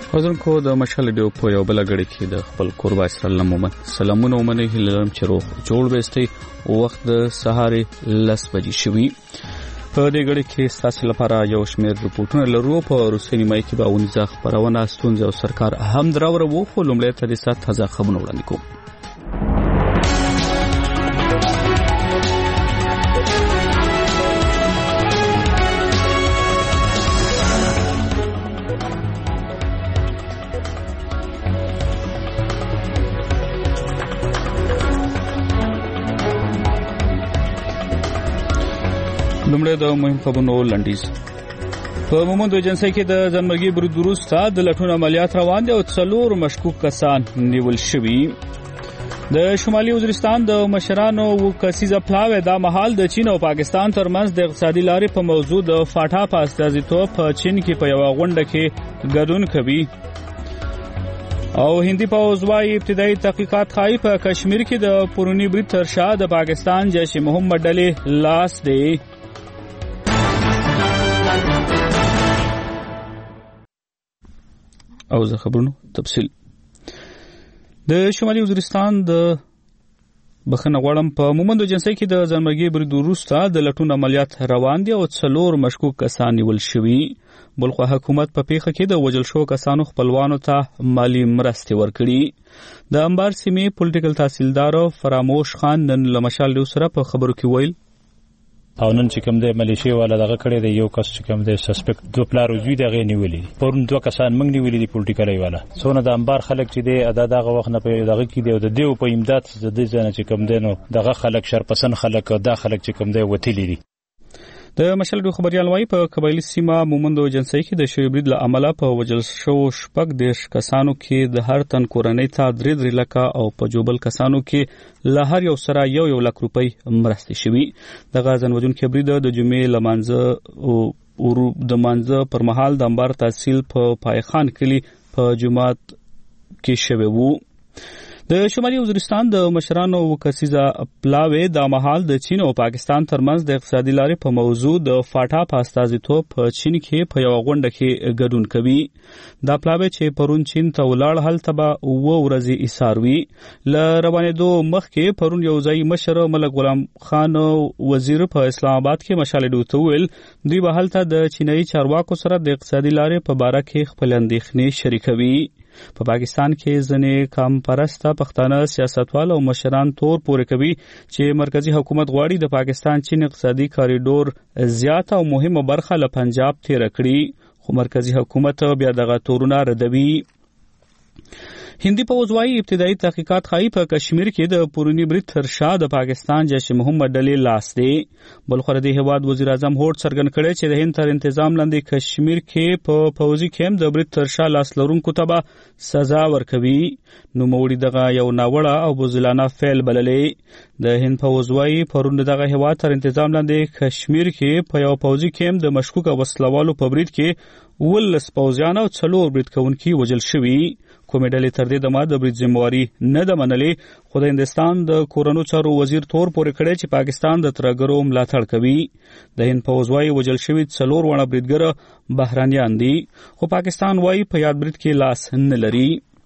وزنکو د مشال ډیو په یو بل غړي کې د خپل قربا اسلام مومن سلامونه ومنه هلم چې روغ جوړ وستي وخت د سهارې 10 بجې شوي په دې غړي کې ستاسو لپاره یو شمېر رپورټونه لرو په روسي نیمه کې باونی ځخ خبرونه ستونزې او سرکار هم دراوره وو خو لومړی ته د سات تازه خبرونه وړاندې کوم. لومړی د مهم خبرونو لنډیز. په مومند ایجنسی کې د ځنمرګي برید وروسته د لټون عملیات روان دي او 4 مشکوک کسان نیول شوي. د شمالي وزیرستان د مشرانو کسیزه پلاوی دا مهال د چین او پاکستان ترمنځ د اقتصادي لارې په موضوع د فاټا په استازیتوب په چین کې په یو غونډه کې ګډون کوي. او هندي پوځ وايي ابتدایي تحقیقات ښایي په کشمیر کې د پرونی برید تر شا د پاکستان جیش محمد ډلې لاس دی. او زه خبرونو تفصیل. د شمالي وزیرستان د بخنه غوړم په مومند ایجنسی کې د ځنمرګي برید وروسته د لټون عملیات روان دي او 4 مشکوک کسان نیول شوي. بلخو حکومت په پیښه کې د وژل شو کسانو خپلوانو ته مالی مرستې ورکړي. د انبار سیمې پولیټیکل تحصیلدار فراموش خان نن لمشال ډیو سره په خبرو کې ویل او نن چې کوم د ملیشیا والا دغه کړي د یو کس چې کوم د سسپیکټ دوه پلاروزوی دغه نیولې پرون 2 کسان موږ نیولې دي پولیټیکل والا څونه د انبار خلک چې دی ادا دغه وخت نه په دغه کې دی او د دیو په امداد د دې ځنه چې کوم دینو دغه خلک شرپسند خلک او د خلک چې کوم دی وتیلی دي. د مشال ډیو خبريال وايي په قبایلی سیمه مومند ایجنسی کې د شوی برید له عمله په وجل شو شپږ دیش کسانو کې د هر تن کورنۍ ته 3 لکه او په جوبل کسانو کې له هر یو سره 1 لک روپۍ مرستې شوي. د غازن وجون کې برید د جمعې لمانځه او د مانځه پر مهال د انبار تحصیل په پایخان کلی په جماعت کې شوی وو. د شمالي وزیرستان د مشرانو کسیزه پلاوی د مهال د چین او پاکستان ترمنځ د اقتصادي لارې په موضوع د فاټا په استازیتوب په چین کې په یو غونډه کې ګډون کوي. دا پلاوی چې پرون چین ته ولاړ هلته به 9 ورځې ایثار وي. ل روانېدو مخکې پرون یو ځای مشر ملک غلام خان وزیر په اسلام آباد کې مشال ډیو ته ویل دوی به هلته د چینایي چارواکو سره د اقتصادي لارې په باره کې خپل اندېښنې شریکوي. په پاکستان کې ځنې کم پرسته پښتانه سیاستوال او مشران تور پورې کوي چې مرکزی حکومت غواړي د پاکستان چین اقتصادي کاریډور زیات او مهمه برخه له پنجاب تیر کړي خو مرکزی حکومت بیا دغه تورونه ردوي. هندي پوځ وايي ابتدایي تحقیقات ښایي په کشمیر کې د پرونی برید تر شا د پاکستان جیش محمد ډلې لاس دی. بلخو د هیواد وزیر اعظم هوډ څرګند کړی چې د هند تر تنظیم لاندې کشمیر کې په پوځي کیمپ د برید تر شا لاس لرونکو ته سزا ورکوي. نو موړي دغه یو ناوړه او بزدلانه فعل بللې. د هند پوځ وايي پرون دغه هیواد تر تنظیم لاندې کشمیر کې په یو پوځي کیمپ د مشکوک وسلوالو په برید کې 19 پوځیان او 4 برید کوونکي وژل شوي. کومې ډلې تر دې دمه د برید ذمہواري نه ده منلې خو د هندستان د کورونو چارو وزیر تور پورې کړی چې پاکستان د ترګرو ملاتړ کوي. د هند پوځ وايي وژل شوي 4 ونه بریدګر بهرانيان دي خو پاکستان وايي په یاد برید کې لاس نه لري.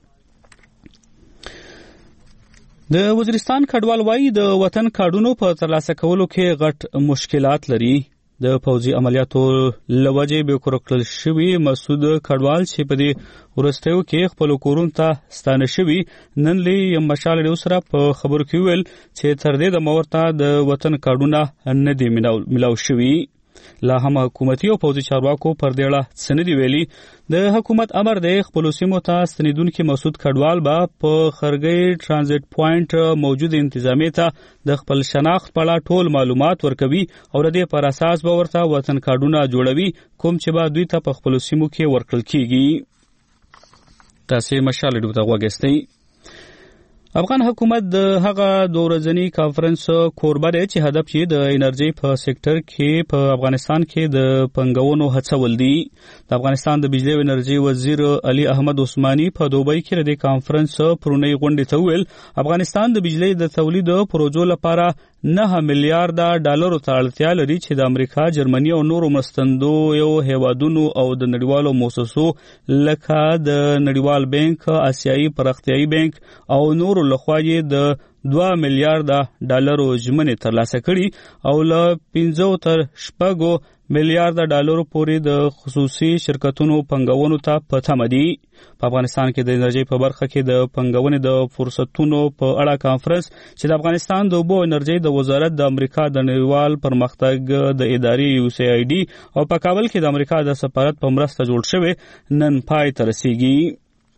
د وزیرستان کډوال وايي د وطن کارډونو په ترلاسه کولو کې غټ مشکلات لري. د پوځي عملیاتو لوجې به کورکل شوی مسعود کډوال چې په دې ورستیو کې خپل کورونو ته ستانه شوی نن لې مشال ډیو سره په خبرو کې ویل چې تر دې د مورته د وطن کارډونه نه دی ملاو شوی. لا هم حکومتي او پوځي چارواکو پر دې اړه څه نه دی ویلي. د حکومت امر دی خپل سیمو ته ستنیدونکو مسعود کډوال به په خرګي ترانزیت پوینټ موجود انتظامیه ته د خپل شناخت په اړه ټول معلومات ورکوي او د دې پر اساس به ورته وطن کارډونه جوړوي کوم چې به دوی ته په خپل سیمو کې ورکړل کیږي. تاسو مشال ډیو ته وګورئ. افغان حکومت د هغه دورځنی کانفرنس کوربه دی چې هدف یې د انرژي په سېکټر کې په افغانستان کې د پنګونو هڅول دي. د افغانستان د بجلی او انرژي وزیر علي احمد عثماني په دوبۍ کې د کانفرنس پرونی غونډې ته ویل افغانستان د بجلی د تولید پروژو لپاره 9 میلیارډ ډالرو ته اړتیا لري چې د امریکا، جرمني او نورو مرستندویو هیوادونو او د نړیوالو مؤسسو لکه د نړیوال بانک، آسیایي پراختیایي بانک او نورو لخوا یې د 2 میلیارډ ډالرو ژمنې ترلاسه کړي او له 5 تر 6 میلیارډ ډالرو پورې د خصوصي شرکتونو پنګونو ته په تمه دي. په افغانستان کې د انرژي په برخه کې د پنګونې د فرصتونو په اړه کانفرنس چې د افغانستان د اوبو انرژي د وزارت د امریکا د نړیوال پرمختګ د ادارې USAID او په کابل کې د امریکا د سفارت په مرسته جوړ شوی نن پای ته رسیږي.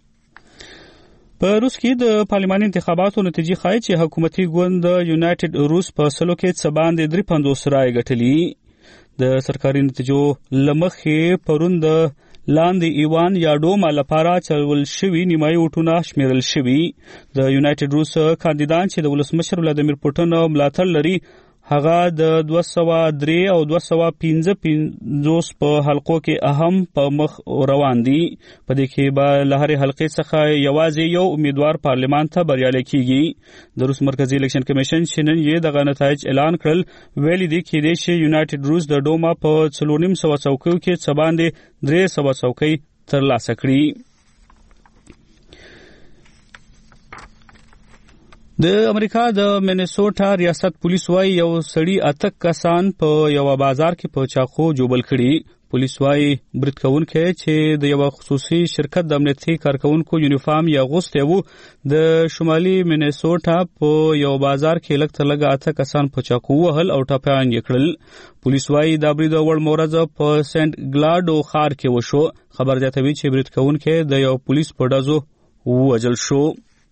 په روس کې د پارلماني انتخاباتو نتیجې ښایي چې حکومتي ګوند یونایټډ روس په سلو کې څه باندې 53 رایې ګټلي. د سرکاري نتیجو لمخې پرون د لاندې ایوان یا ډوما لپاره چلول شوي نیمایي ووټونه شمیرل شوي. د یونایټډ روس کاندیدان چې د ولسمشر ولادیمیر پوټین ملاتړ لري هغه د 203 او 255 په حلقو کې اهم په مخ روان دي. په دې کې به له هرې حلقې څخه یوازې یو امیدوار پارلمان ته بریالی کیږي. د روس مرکزي الیکشن کمیشن چې نن یې دغه نتایج اعلان کړل ویلي دي کېدای شي یونایټډ روس د ډوما په 4.5 څوکیو کې څه باندې 300 څوکۍ ترلاسه کړي. د امریکا د مینیسوټا ریاست پولیس وايي یو سړی 8 کسان په یو بازار کې په چاقو جوبل کړي. پولیس وايي برید کوونکی چې د یو خصوصي شرکت د امنیتي کارکونکو یونیفارم یا غوستی وو د شمالي مینیسوټا په یو بازار کې لږ تر لږه 8 کسان په چاقو وهل او ټپیان یې کړل. پولیس وايي دا برید وړ مورځ په سنت ګلاډو ښار کې وشو. خبر زیاتوي چې برید کوونکی د یو پولیس په ډزو ووژل شو.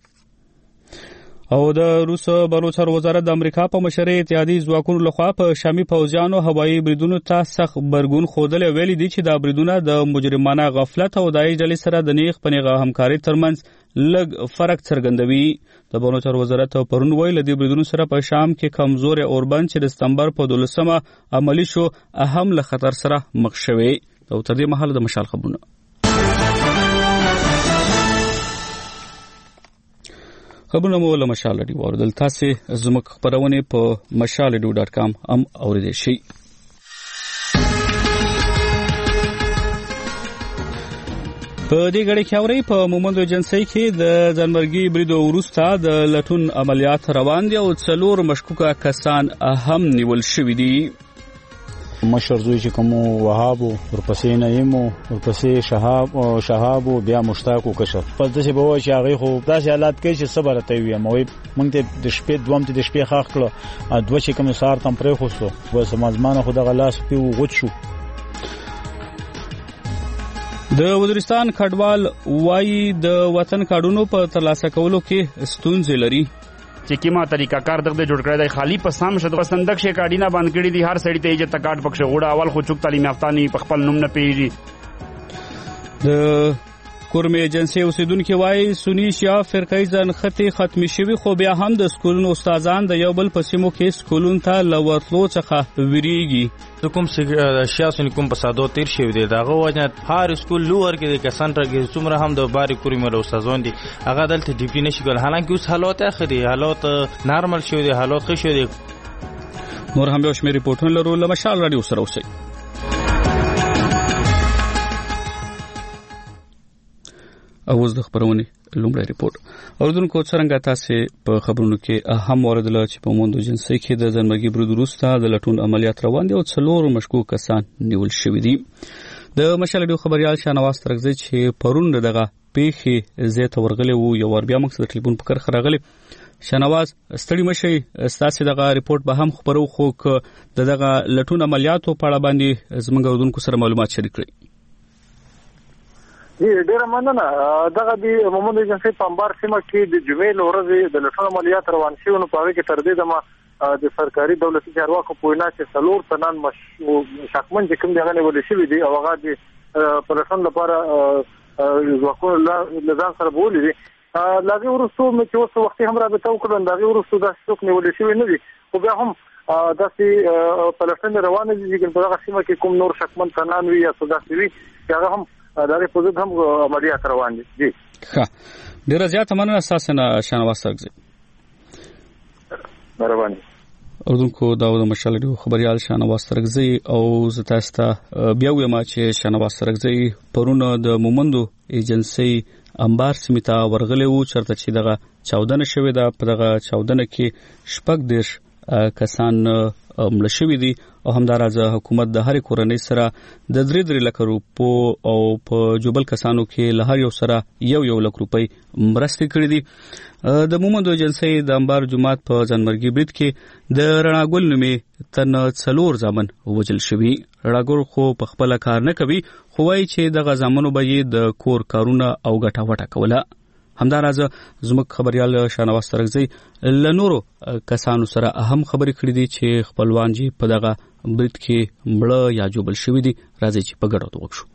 او د روس بلوچستان وزارت د امریکا په مشرۍ اتحادیې ځواکونو لخوا په شامي پوځیانو هوایي بریدونو ته سخت غبرګون ښودلی. ویلي دي چې دا بریدونه د مجرمانه غفلت او داعش ډلې سره د نیغ په نیغه همکارۍ ترمنځ لږ فرق څرګندوي. د بلوچستان وزارت پرون ویل د بریدونو سره په شام کې کمزوري اوربند چې د سپتمبر په 12 عملی شو اهم له خطر سره مخ شوی. او تر دې مهاله د مشال خبرونه خبرونه مو له مشال رادیو اوریدل. تاسو زموږ خبرونه په mashalradio.com هم اوریدئ شئ. په دې غړي کې اوري په مومند ایجنسی کې د ځانمرګي بریدو وروسته د لټون عملیات روان دي او 4 مشکوکه کسان هم نیول شوي دي. مشر زوی چې کوم وهاب ورپسې نعیم ورپسې شهاب بیا مشتاق او کشف پس دغه به چې هغه خو داسې حالات کې چې صبر ته وي مې مونږ ته د شپې دوم ته د شپې خاخ کړه دوه چې کوم سار تم پرې خوسو و سمازمانه خو دغه لاس په غوت شو. د وزیرستان کډوال وایي د وطن کارونو په ترلاسه کولو کې ستونزې لري. چې کیما طریقہ کار دغه جوړ کړی دی خالی په سام شته صندوق شي کاډینا باندې کړی دی هر سړی ته یې تکاټ پکښه وړه اول خو چوک تعلیم یافته نه په خپل نوم نه پیږي. د کورمه ایجنسی اوسیدونکو وایي سنی شیا فرقې ځنخته ختمي شوی خو بیا هم د سکولونو استادان د یو بل پسیمو کې سکولون ته لوتلو څخه ویریږي. کوم شیا سنی کوم په سادو تیر شوی دی دغه وجه هر سکول لور کې د کسانټر کې څومره هم د باري کورمه استادان دي هغه دلته ډیپلی نشي ګل حالانکه اوس حالات اخري حالات نارمل شوی دي حالات ښه شوی دي. نور هم یو شمېر ریپورټونه لرو له مشال رادیو سره اوسئ. اوس د خبرونه لومړی ریپورت اوردونکو څنګه تاسو په خبرونو کې اهم اوریدل چې په موندو جنسي کې د ځانمرګي برید وروسته د لټون عملیات روان دي او 4 مشکوک کسان نیول شوي دي. د مشال رادیو خبريال شانواز ترغزي چې پرون دغه پیښې زیاته ورغلي وو یو ور بیا موږ سره ټلیفون پکړ خراغلي. شانواز ستړي مشي ستاسو دغه ریپورت به هم خبرو خو دغه لټون عملیاتو په اړه باندې زموږ اوردونکو سره معلومات شریک کړئ. ډیره مننه. دغه د مومند ایجنسی په انبار سیمه کې د جمعې ورځې د لټون عملیات روان شوي نو په هغه کې تر دې دمه د سرکاري دولتي چارواکو په وینا چې 4 تنان شکمن چې کوم دغه نیول شوي دي او هغه د پرسن لپاره ځواکونه لزان سره بولي دي. لاغي ورسو مې چې اوس وخت هم رابطه وکړم دغه ورسو د څوک نیول شوي نه دي خو بیا هم داسې پلسن روان دي چې په هغه سیمه کې کوم نور شکمن تنان وي یا څه داسې وي هغه هم دغه په ځد هم عملیات روان دي. جی ښه ډیره زیاته مننه اساسا شانواز ترغزي روان. اردوونکو دا د مشال ریو خبريال شانواز ترغزي او زتاستا بیا ویما چې شانواز ترغزي پرونه د مومندو ایجنسی انبار سمیتا ورغلی وو چرته چې دغه 14 شوی دا په دغه 14 کې شپږ دیش کسان مړ شوي دي او همدارازه حکومت د هر کورنۍ سره د 3 لک روپو او په جوبل کسانو کې له هر یو سره 1 لک روپۍ مرستې کړې دي د مومندو ایجنسی د انبار جماعت په ځانمرګي برید کې د رڼاګل نومې تن 4 ځامن وجل شوي. رڼاګل خو په خپل کار نه کوي خو وايي چې دغه ځامنو به د کور کارونه او ګټه وټه کوله. همدارازه زموږ خبريال شانواز ترغزي له نورو کسانو سره اهم خبرې کړې دي چې خپلوان جی په دغه برید کې مړه یا جوبل شوي دي. راځي چې په ګډه وکړو.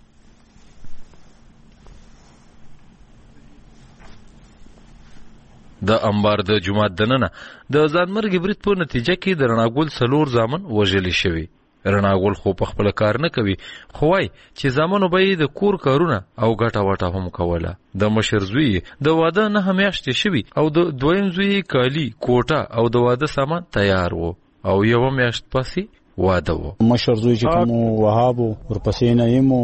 د انبار د جماعت دننه د ځانمرګي برید په نتیجه کې د رڼاګل 4 ځامن وژل شوي. رڼاګل خو په خپل کار نه کوي خو وايي چې زامنو به د کور کارونه او ګټه وټه هم کوله. د مشر زوی د واده نه میاشتې شوي او د دویم زوی کالی کوټه او د واده سامان تیار وو او یو میاشت پسې واده وو. مشر زوی چې کوم وهاب ورپسې نعیم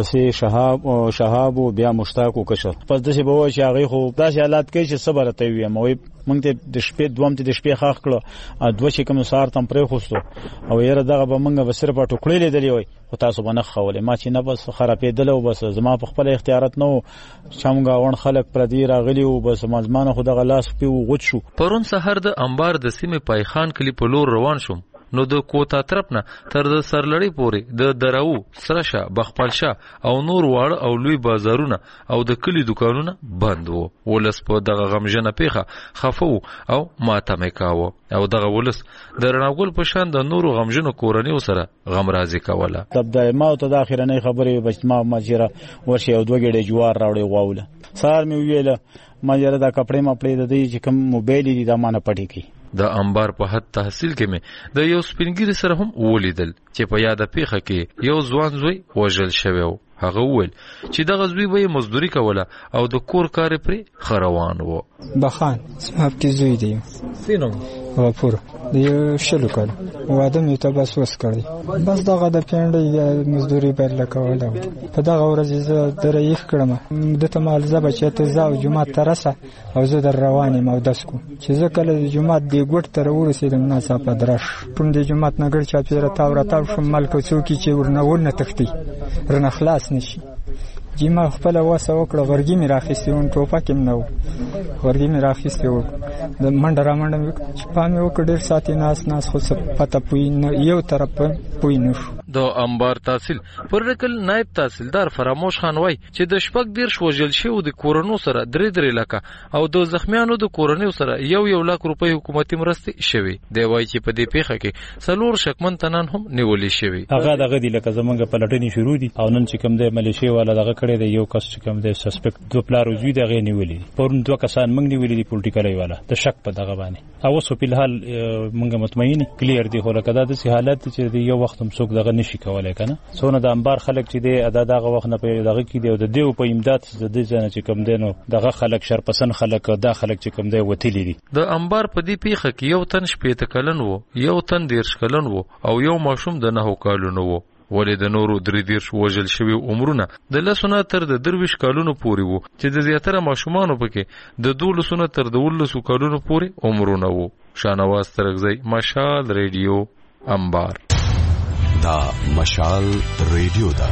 ورپسې شهاب بیا مشتاق او کشر پس دغه به چې هغه خو داسې حالات کې چې صبر ته وي مو مونږ ته د شپې دوم ته د شپې خاخ کړو دوه چې کوم سار تم پرې خوستو او یره دغه به مونږ به صرف ټوکړې لیدلې وي خو تاسو باندې خولې ما چې نه بس خرابېدل او بس زما په خپل اختیارات نو چمګا ون خلک پر دې راغلی او بس مزمانه خو دغه لاس په غوت شو. پرون سحر د انبار د سیمه پایخان کلی په لور روان شوم نو د کوتا طرف نه تر د سرلړی پورې د دراو سرشه بخپلشه او نور واړه او لوی بازارونه او د کلی دکانونه بند وو. ولس په دغه غمجنه پیخه خفو او ماتمه کاوه او دغه ولس د رڼاګل په شان د نورو غمجنو کورنیو سره غم رازي کوله. تبدای ما ته د اخرنۍ خبرې بچما ماجره ورشه او دوه ګډه جوار راوړې واوله سار می ویله ماجره دا کپڑے ما پړې د دې چې کوم موبایل دي دا مانه پټی کی. د انبار په حد تحصیل کې مې د یو سپینګری سره هم ولیدل چې په یاده پیخه کې یو ځوان زوی وژل شوی و. هغه وویل چې دغه زوی به مزدوري کوله او د کور کار پرې خروان و. بخان سماب کې زوی دی سینو غفور د شلو کال واده مې ته بس وس کړی بس دغه د پیندې مزدوري بدل کوله. په دغه ورځ زه درېخ کړم د تمال زبا چې ته زاو جمعه ترسه او زه در روانې مو داس کو چې زه کله د جمعه دی ګټ تر ورسېدم نه صاحب درش کوم د جمعه نګر چا پیره تاو شم ملک څوکي چې ورنونه تختی رنه خلاص نشي. جیما خپل واسه وکړه ورګي می راخېستې اون ټوپک هم نو ورګي می راخېستې و د منډه را منډه چې پامه وکړ ډېر ساتي ناس خو څه پته پوي نه یو طرف پوي نه شو. د انبار تحصیل پر رکل نائب تحصیلدار فراموش خان وای چې د شپږ دیر وژل شو د کورونو سره 3 لک او د زخمیانو د کورونو سره 1 لک روپۍ حکومتي مرستې شوي. دی وای چې په دې پیخه کې څلور شکمن تنان هم نیولې شوي. هغه دغه دی لکه زمونږ پلټنې شروع دي او نن چې کوم د ملیشیا والا دغه کړي د یو کس چې کوم د سسپیکټ دوه پلار وزوی دغه نیولې پرون دوه کسان موږ نیولې دي پولیټیکل والا د شک په دغه باندې او سو په حال موږ مطمئن کلیر دي خو لکه دا د حالت چې د یو وخت هم څوک دغه نشي کولای کنه څونه د انبار خلک چې دی ادا دغه وخت نه په دغه کې دی او د دیو په امداد د دې ځنه چې کوم دینو دغه خلک شرپسن خلک دا خلک چې کوم دی وتلی دي. د انبار په دې پیخه کې یو تن 15 کلن وو یو تن 10 کلن وو او یو ماشوم د 9 کالونو وو. ولې د نورو 3 وژل شوی عمرونه د لسونه تر د 23 کالونو پورې وو چې د زیاتره ماشومانو پکې د 12 تر د 19 کالونو پورې عمرونه وو. شانواز ترغزی مشال ریډیو انبار. دا مشال ریډیو دا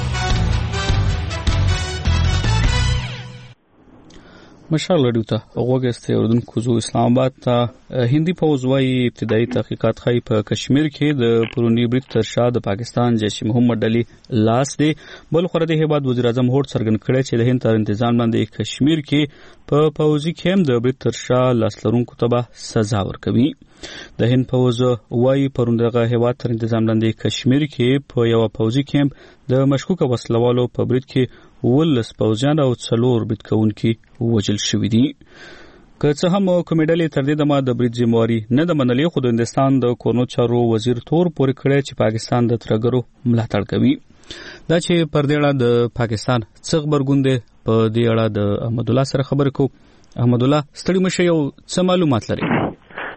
مشال ریډیو ته وګورئ. اردوونکو زو اسلام آباد ته هندي فوج وايي ابتدایي تحقیقات خای په کشمیر کې د پرونی برید تر شا د پاکستان جیش محمد علي لاس دی. بل خو د هیواد وزیر اعظم هوټ څرګند کړی چې د هند تر تنظیم باندې کشمیر کې په پوځي کېم د برید تر شا لاس لرونکو ته سزا ورکوي. د هند فوج وايي پرون دغه هیواد تر تنظیم باندې کشمیر کې په یو پوځي کېم د مشکوک وسلوالو په برید کې ولس پوځیان او 4 برید کوونکي وژل شوي دي. که څه هم کمیډلې تر دې دمه د برید ذمہواری نه د منلې خو د هندستان د کورنو چارو وزیر تور پورې کړی چې پاکستان د ترګرو ملاتړ کوي. دا چې پر دې اړه د پاکستان څه خبرګون دی په دې اړه د احمد الله سره خبرې کو. احمد الله ستړي مشه یو څه معلومات لري؟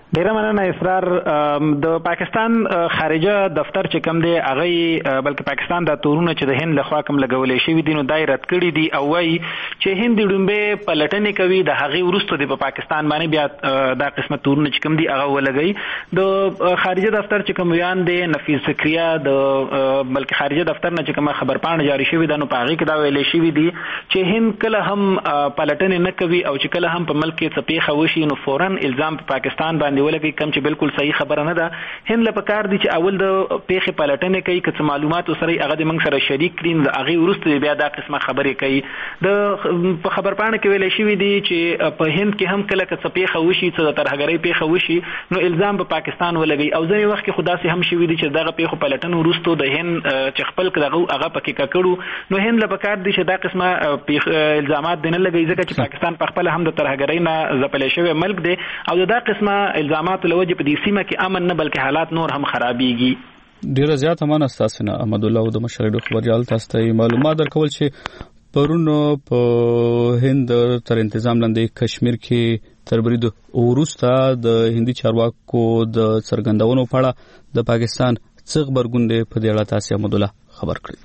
ډیره مننه اسرار. د پاکستان خارجه دفتر چې کوم دی هغه بلکې پاکستان د تورونه چې د هند لخوا کوم لګولې شوی دي نو دای رد کړی دي او وايي چې هند ډومبه پلټنې کوي د هغه ورستو د پاکستان باندې بیا دا قسمه تورونه چې کوم دي هغه ولګي. د خارجه دفتر چې کوم بیان دی نفیس زکریا د بلکې خارجه دفتر نه چې کوم خبرپاڼه جاری شوی ده نو په هغه کې دا ویلې شوی دي چې هند کله هم پلټنې نه کوي او چې کله هم په ملک کې څپې خوشي نو فورن الزام په پاکستان باندې ولګي کوم چې بالکل صحیح خبره نه ده. هند له پکار دي چې اول د پیښې پلټنې کوي که څه معلومات سره هغه د موږ سره شریک کړي د هغه ورسته بیا دا قسمه خبرې کوي. د په خبرپاڼه کې ویل شوی دی چې په هند کې هم کله که څه پیښه وشي څه د ترهګرۍ پیښه وشي نو الزام په پاکستان ولګي او ځینې وخت کې خدا سي هم شوی دی چې دغه پیښه پلټنه ورسته د هند چې خپل کړه هغه پکې کړو نو هند له پکار دي چې دا قسمه الزامات دنه لګي ځکه چې پاکستان په خپل هم د ترهګرۍ نه ځپلې شوی ملک دی او دا قسمه الزامات لوجه په دې سیمه کې امن نه بلکې حالات نور هم خرابېږي. ډیره زیات امانه تاسو نه احمد الله او د مشرډو خبريال تاسو ته معلومات درکول چې پرون په هند تر تنظیم لاندې کشمیر کې تر برید وروسته د هندي چارواکو د څرګندونو په اړه د پاکستان څه خبرګون دی په دې اړه تاسو احمد الله خبر کړی.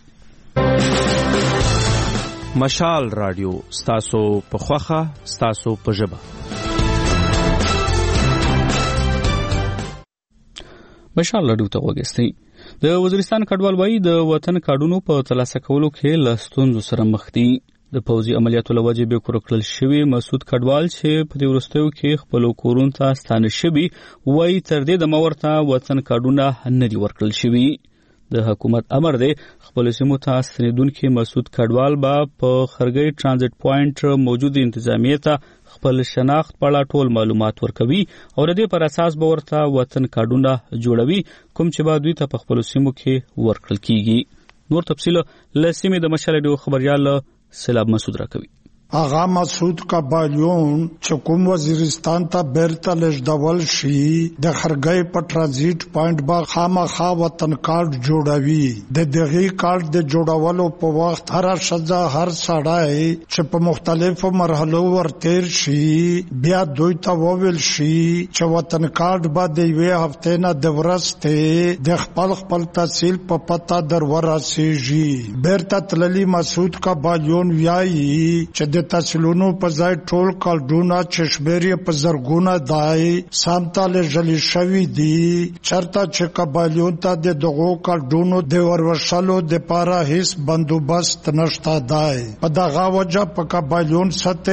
مشال رادیو ستاسو په خوخه ستاسو په ژبه. مشال رادیو ته وګورئ. د وزیرستان کډوال وایي د وطن کارډونو په ترلاسه کولو کې له ستونزو سره مخ دي. د پوځي عملیاتو له وجې به کورکړل شوی مسعود کډوال چې په دې وروستیو کې خپل کورونو ته ستانه شوی وایي تر دې د مورته وطن کارډونه نه دي ورکړل شوی. د حکومت امر دی خپل سیمو ته ستنیدونکو مسعود کډوال به په خرګي ترانزیت پوینټ موجود انتظامیه ته خپل شناخت په اړه ټول معلومات ورکوي او د دې پر اساس به ورته وطن کارډونه جوړوي کوم چې به دوی ته په خپل سیمو کې ورکړل کیږي. نور تفصیل لسیمه د مشال خبريال سلام مسعود راکوي. آغا مسعود کابالیون چې کوم وزیرستان ته بیرته لږدول شي د خرګي په ترانزیت پوینټ با خامخا وطن کارت جوړوي. د دغه کارت د جوړولو په وخت هر شزا هر سړی چې په مختلفو مرحلو ورتیر شي بیا دوی ته وویل شي چې وطن کارت به د یوې هفته نه د ورسته د خپل تحصیل په پتا در ورسیږي. بیرته تللی مسعود کابالیون وایي چې د تحصیلونو په ځای ټول کارډونه چشمېري په زرګونه دای سامتاله جلی شوی دی چرته چې کابالیون ته د دغو کارډونو د ورشلو د پاره هیڅ بندوبست نشته دای. په دغه وجه په کابالیون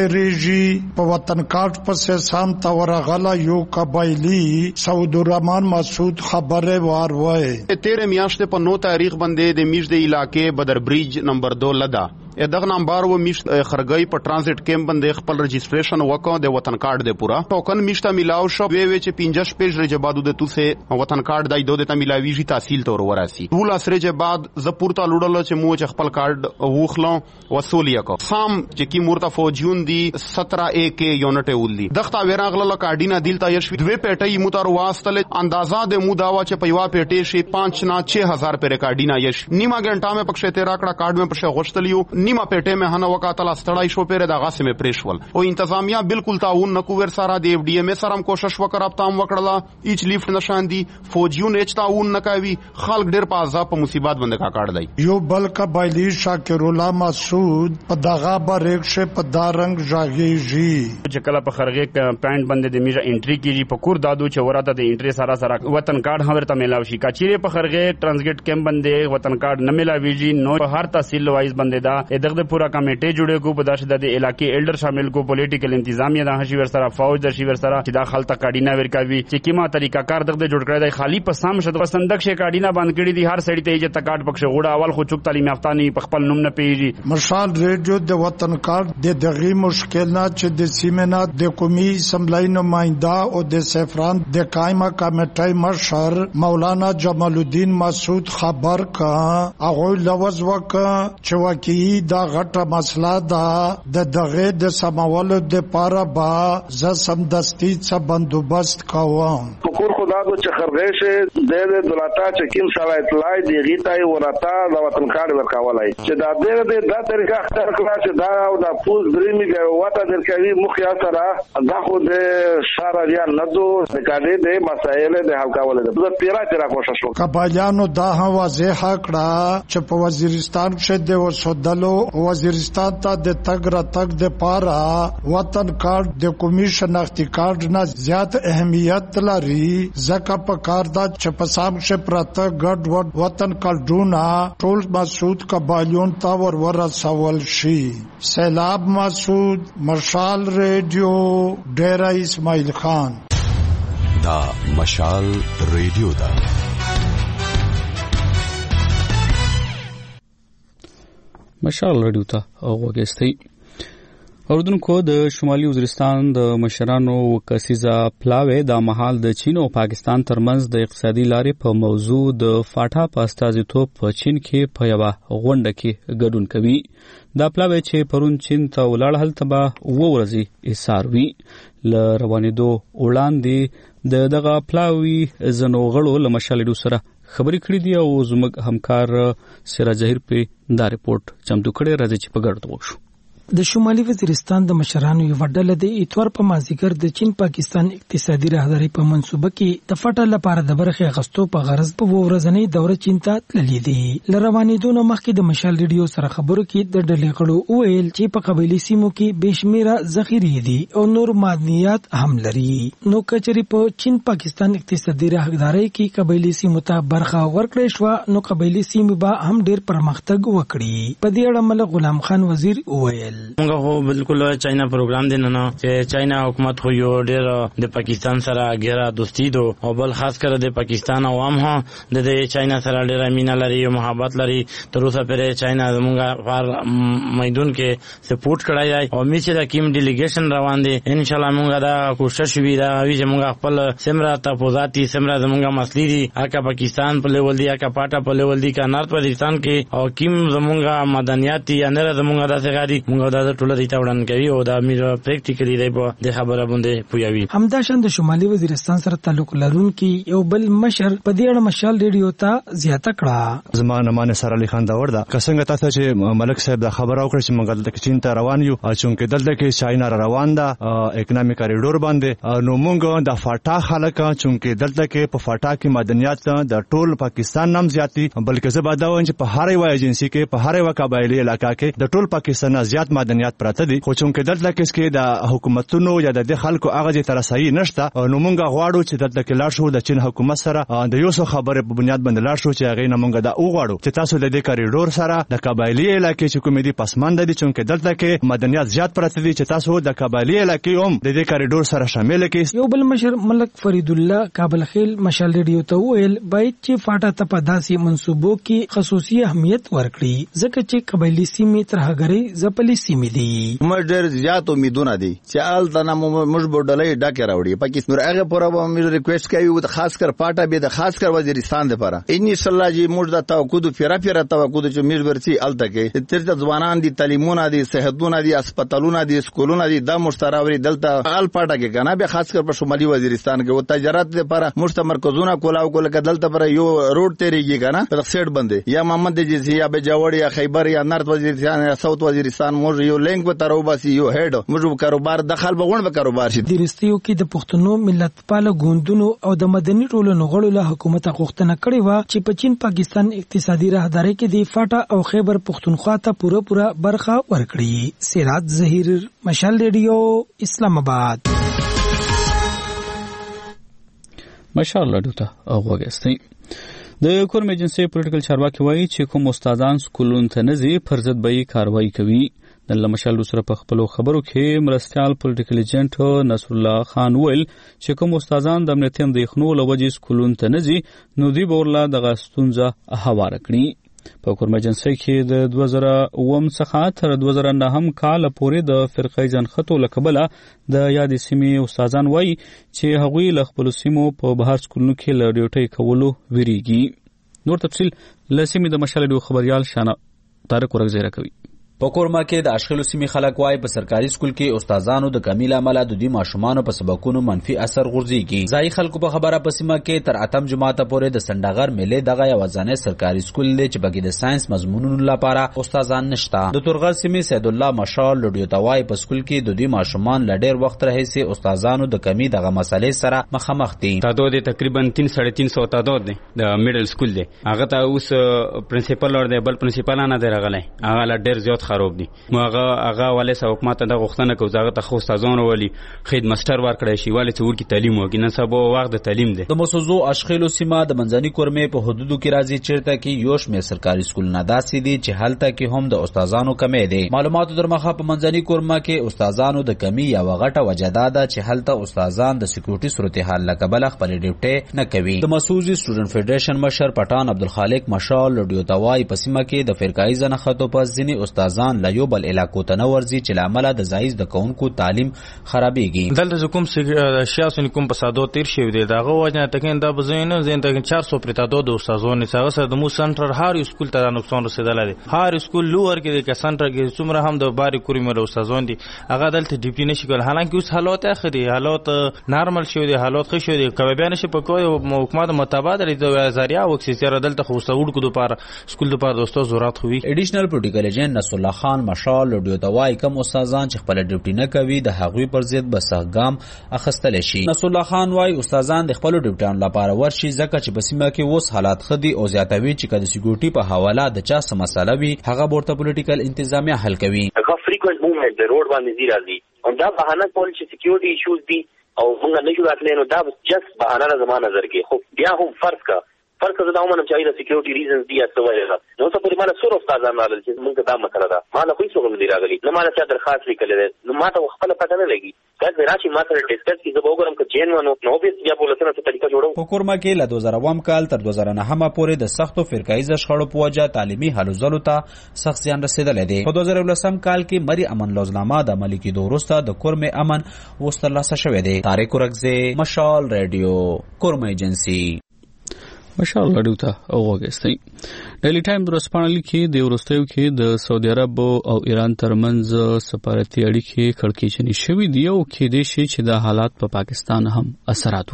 ستېریږي په وطن کارت پسې سامتا ورغلا یو قبایلی سعود الرحمن مسعود خبره واروي 13 میاشتې په 9 تاریخ باندې د میش د علاقې بدر بریج نمبر 2 لدا دغه نمبر و میش خرګي په ترانزیت کیمپ باندې خپل رجسټریشن وکړ د وطن کارت د پورا ټوکن میشته ملاو شو وی چې 50 پیج رجه بعد د توسه وطن کارت دای دوه ته ملاویږي تحصیل تور وراسي ټول اسره بعد زپورتا لوړل چې مو چې خپل کارت وخلو وصولیا کو سام چې کی مورته فوجون دی 17 اے کې یونټ ولدي دغه ویراغله کارډینا دلته یشوي دوه پیټي موتر واسطل اندازا د مو داوا چې پیوا پیټي شي 5 نه 6000 پر کارډینا یش نیمه غنټه مې پکښه 13 کړه کارت مې پښه غشتلیو نیمه پیټه مې هنه وکاتل استړای شو پره د غاسه مې پریشول او انتظامیه بالکل تعاون نکو ور سره د اف ډی ایم سره هم کوشش وکړ اب تام وکړه ایچ لیفت نشان دي فوجیون هیڅ تعاون نکوي خلک ډیر په عذاب په مصیبت باندې کا کاټ دی یو بلک بایلی شاکر الله مسعود په دغه برېښه په دارنګ ژاګيږي چې کله په خرګه پاینټ باندې د میجا انټری کیږي په کور دادو چې ورته د انټری سره وطن کارت هورته ملاوي شي کچيره په خرګه ترانزیت کیمپ باندې وطن کارت نه ملاويږي نو په هر تحصیل وایز باندې دا دغه پورا کمیټه جوړه کو په داشه د علاقې ایلډر شامل کو پولیټیکل انتظامیه د هشي ور سره فوج د شي ور سره چې دا خلطه کاډینا ورکوي چې کیما طریقہ کار دغه جوړ کړی دی خالی په سام شد صندوق شي کاډینا باندې کړی دی هر سړی ته یې تکاټ پکښه غوډه اول خو چوک تعلیم یافته نه په خپل نوم نه پیږي مشال ریډیو د وطن کارت د دغه مشکلات چې د سیمنا د قومي اسمبلی نمائنده او د سفران د قائمه کمیټې مشر مولانا جمال الدین مسعود خبر کا هغه لوز وک چې واقعي دا غټه مسله ده د دغه د سماولو د پاره با ز سمدستي څه بندوبست کوم کور خدا د چخرغې د دولتا چې کوم سره اطلاع دی غیتای ورتا د وطن کارت ورکولای چې دا د طریقه اختیار کړه چې دا او د پوز درېمي ګوته درکوي مخیا سره دا خو د سره یا ندو د کډې د مسایل د حل کول د پیرا کوشش وکړه. قبایلیانو دا هم واضح کړه چې په وزیرستان کې د وسودلو وزیرستان ته د تګ را تګ د پاره وطن کارت د کمیشن اختی کارت نه زیات اهمیت لري ځکه په کار دا چې په سام کې پراته ګډ وطن کارتونه ټول مسعود قبایلیون ته ورسول شي. سیلاب مسعود، مشال ریډیو، ډیرا اسماعیل خان. دا مشال ریډیو دا مشال ریډیو ته وګورئ. اردوونکو د شمالي وزیرستان د مشرانو کسیزه پلاوی د مهال د چین او پاکستان ترمنځ د اقتصادي لارې په موضوع د فاټا په استازیتوب په چین کې په یوه غونډه کې ګډون کوي. دا پلاوی چې پرون چین ته ولاړ هلته به 2 ورځې ایثار وي. له روانېدو وړاندې دغه پلاوی ځینو غړو له مشال ریډیو سره خبرې کړې دي او زموږ همکار سراج ظهیر په دا رپورټ چمتو کړی. راځي چې په ګډه وښو. د شمالي وزیرستان د مشرانو یو ډله د اتوار په مازیګر د چین پاکستان اقتصادي راهداري په منصوبه کې د فټا لپاره د برخې غستو په غرض په ورځنۍ دوره چین ته تللي دي. لروانېدو نه مخکې د مشال ریډیو سره خبرو کې د ډلې غړو وویل چې په قبایلي سیمو کې بشمیره ذخیرې دي او نور معدنیات هم لري. نو کچري په چین پاکستان اقتصادي راهداري کې قبایلي سیمو ته برخه ورکړې شو نو قبایلي سیمې به هم ډېر پرمختګ وکړي. په دې اړه ملک غلام خان وزیر وویل موږ خو بالکل چاینا پروګرام دی نه چې چاینا حکومت خو یو ډېر د پاکستان سره ګیره دوستی دو او بل خاص کر د پاکستان عوام ها د چاینا سره ډېر مینه لري او محبت لري. تر اوسه پرې چاینا زموږ پر میدان کې سپورټ کړای دی او می چې د کیم ډیلیګیشن روان دي ان شاء الله موږ دا کوشش وی دا وی چې موږ خپل سمرا تفوزاتي سمرا زموږ مسلې دي اکا پاکستان په لیول دی اکا پاټا په لیول دی کا نارت پاکستان کې او کیم زموږ مدنیات یا نه زموږ داسې غاري موږ دا ټول دی تاوړن کوي او دا میر پریکټیکلی دی په د خبره باندې پویوي. همداشان د شمالي وزیرستان سره تعلق لرونکي یو بل مشر په دې اړه مشال ریډیو ته زیاته کړه. زمانه مان سره علي خان دا ورده څنګه تاسو چې ملک صاحب دا خبره وکړه چې موږ دلته چین ته روان یو چې دلته کې چاینا روان ده اکونومیک کریډور باندې نو موږ د فاټا خلک چې دلته کې په فاټا کې معدنیات د ټول پاکستان نام زیاتی بلکې زباده و چې په هر یو ایجنسی کې په هر یو قبایلی علاقہ کې د ټول پاکستان زیات معدنیات پراته دي خو چې دلته کې د حکومتونو یا د خلکو هغه چې تر صحیح نشته نو موږ غواړو چې دلته کې لاړ شو د چین حکومت سره د یو څه خبره په بنیاد باندې لاړ شو چې هغه نه موږ دا وغواړو چې تاسو د دې کریډور سره د قبایلی علاقې چې کومې دي پسمانده دي چې دلته کې مدنیات زیات پراته دي چې تاسو د قبایلی علاقې هم د دې کریډور سره شامل کړئ. یو بل مشر ملک فرید الله کابل خیل مشال ریډیو ته ویل باید چې فاټا ته په داسې منصوبو کې خصوصي اهمیت ورکړي ځکه چې قبایلی سیمې تر هغې ځپلې سیمې دي. ډېر زیات امیدونه دي چې آلته نه موږ بډلې ډکه راوړي پاکستان هغه پوره به موږ ریکوست کوي خاص کر پاټا به د خاص کر وزیرستان لپاره ان شاء الله جی موږ د توقع پیرا توقع چې موږ ورسي آلته کې تر ځوانان دي تعلیمونه دي صحتونه دي هسپتالونه دي سکولونه دي د مشتراوري دلته آل پاټا کې کنه به خاص کر په شمالي وزیرستان کې او تجارت لپاره مستمرکزونه کولاو کول کدلته پر یو روډ تیریږي کنه په سیټ باندې یا محمد جزیه یا بجاوړ یا خیبر یا نارت وزیرستان یا ساوث وزیرستان موږ یو لینک په ترو باسي یو هډ موږ کاروبار دخل بغون به کاروبار شي. د رستیو کې د پښتنو ملت پاله ګوندونو او د مدني ټولنو غړو له حکومت غوښتنه کړې و چې په چین پاکستان اقتصادي راهداري کې د فاټا او خیبر پښتونخوا ته پوره برخه ورکړي. سراج ظهیر مشال ریډیو اسلام آباد. مشال ریډیو ته وګورئ. د کورم ایجنسی پولیټیکل چارواکي وایي چې کوم استادان سکولونو ته نه ځي پر ضد به یې کاروایی کوي. د مشال سره په خپلو خبرو کې مرستیال پولیټیکل ایجنټ نصر الله خان ویل چې کوم استادان د امنیتي اندېښنو له وجې سکولونو ته نه ځي نو دوی به ورله دغه ستونزه هواره کړي. په کورم ایجنسی کې د 2009 څخه تر 2009 کال پورې د فرقې ځنخطو له کبله د یادې سیمې استادان وایي چې هغوی له خپلو سیمو په بهر سکولونو کې له ډیوټۍ کولو ویریږي. نور تفصیل له سیمې د مشال ریډیو خبریال شانه طارق ورغزیره کوي. په کورما کې د اشخیلو سیمې خلک وایي په سرکاري سکول کې استادانو د کمی له امله د دوی ماشومانو په سبقونو منفي اثر غورځېږي. ځایي خلکو په خبره په سیمه کې تر 8م جماعته پورې د سندغر مېلې دغه یوازینی سرکاري سکول دی چې پکې د ساينس مضمونونو لپاره استادان نشته. د تورغر سیمې سید الله مشال لډیو توای په سکول کې د دوی ماشومان ل ډېر وخت راهیسي استادانو د کمی دغه مسلې سره مخامخ دي. تعداد تقریبا 3.5 تعداد دی د میډل سکول دی. هغه ته اوس پرنسپل ور دی بل پرنسپل نه دی راغلی. هغه ل ډېر زیات خراب دي. هغه ولې حکومت ته د غوښتنه کوي هغه ته خو استادانو ولي خید ماستر ورکړی شي ولې څور کی تعلیم وکړي نن سبا وخت د تعلیم دی. د مسوزو اشخیلو سیمه د منځني کورمې په حدودو کې راځي چیرته کې یو شمېر سرکاري سکولونه داسې دي چې هلته کې هم د استادانو کمی دی. معلوماتو در مخه په منځني کورمه کې استادانو د کمی یو غټه وجه ده چې هلته استادان د سکیورټي صورتحال له کبله خپل ډیوټي نه کوي. د مسوزي سټوډنټ فدریشن مشر پټان عبدالخالق مشال لډیو توای په سیمه کې د فرقایي زنخاتو په ځینې استادان له یو بل علاقو ته نه ورځي چې له امله د ځایز د کوونکو تعلیم خرابېږي. دلته کوم سیاسي کوم فسادو تیر شوی دی دغه وجه تکین دا بزینه زین تکین 400 پر تعداد استادانو څنګه سره د مو سنټر هر سکول ته نقصان رسیدلی دی. هر سکول لوور کې د سنټر کې څومره هم د باری کوری مله استادان دي هغه دلته ډیپټی نشي کول. حالانکه اوس حالات اخري حالات نارمل شوی دی حالات ښه شوی دی کبه بیان شي په کوی حکومت متبادل د ذریعہ وکسي دلته خو سعود کو د پاره سکول د پاره دوستو ضرورت خوي. ایډیشنل پروتوکول ایجنټ نصر الله خان مشال لډیو توای کوم استادان چې خپل ډیوټي نه کوي د هغوی پر ضد به سخت اخستل شي. نصر الله خان وايي استادان د خپل ډیوټیانو لپاره ورشي ځکه چې په سیمه کې اوس حالات خدي او زیاتوي چې کله سکیورټي په حواله د چا سم مسله وي هغه ورته پولیټیکل انتظامیه حل کوي. هغه فریکوئنت موومنت د روډ باندې زی راځي او دا بهانه کول چې سکیورټي ایشوز دي او موږ نه جوړ کړل نو دا جست بهانه زمانه نظر کې خو بیا هم فرض کا زه ومنم چې دا سکیورټي ریزنز دي څه وایي نو څه پرې مال سور استادان راغلي چې موږ دا مسله ده ما نه کوئی څه نه راغلي نو ما نه درخواست وکړل نو ما ته خپل پته نه لګي دا راشي ما سره ډیسکس کې زه وګورم چې جین نو به بیا په لسنه څه طریقه جوړو. په کورما کې له 2009 کال تر 2009 پورې د سختو فرقایي شخړو په وجه تعلیمي هلو ځلو ته سخت زیان رسیدلی دی. په 2019 کال کې مری امن لوزنامه د عملي کېدو وروسته د کورمې امن اوس ترلاسه شوی دی. طارق ورکزی مشال ریډیو کورما ایجنسی. ماشاءالله لډیو ته اوغوګستئ. ډیلی ټایم ورځپاڼه لیکي د ورستیو کې د سعودي عرب او ایران ترمنځ سفارتي اړیکې کړکېچنې شوې دي او کېدای شي چې دا حالات په پاکستان هم اثرات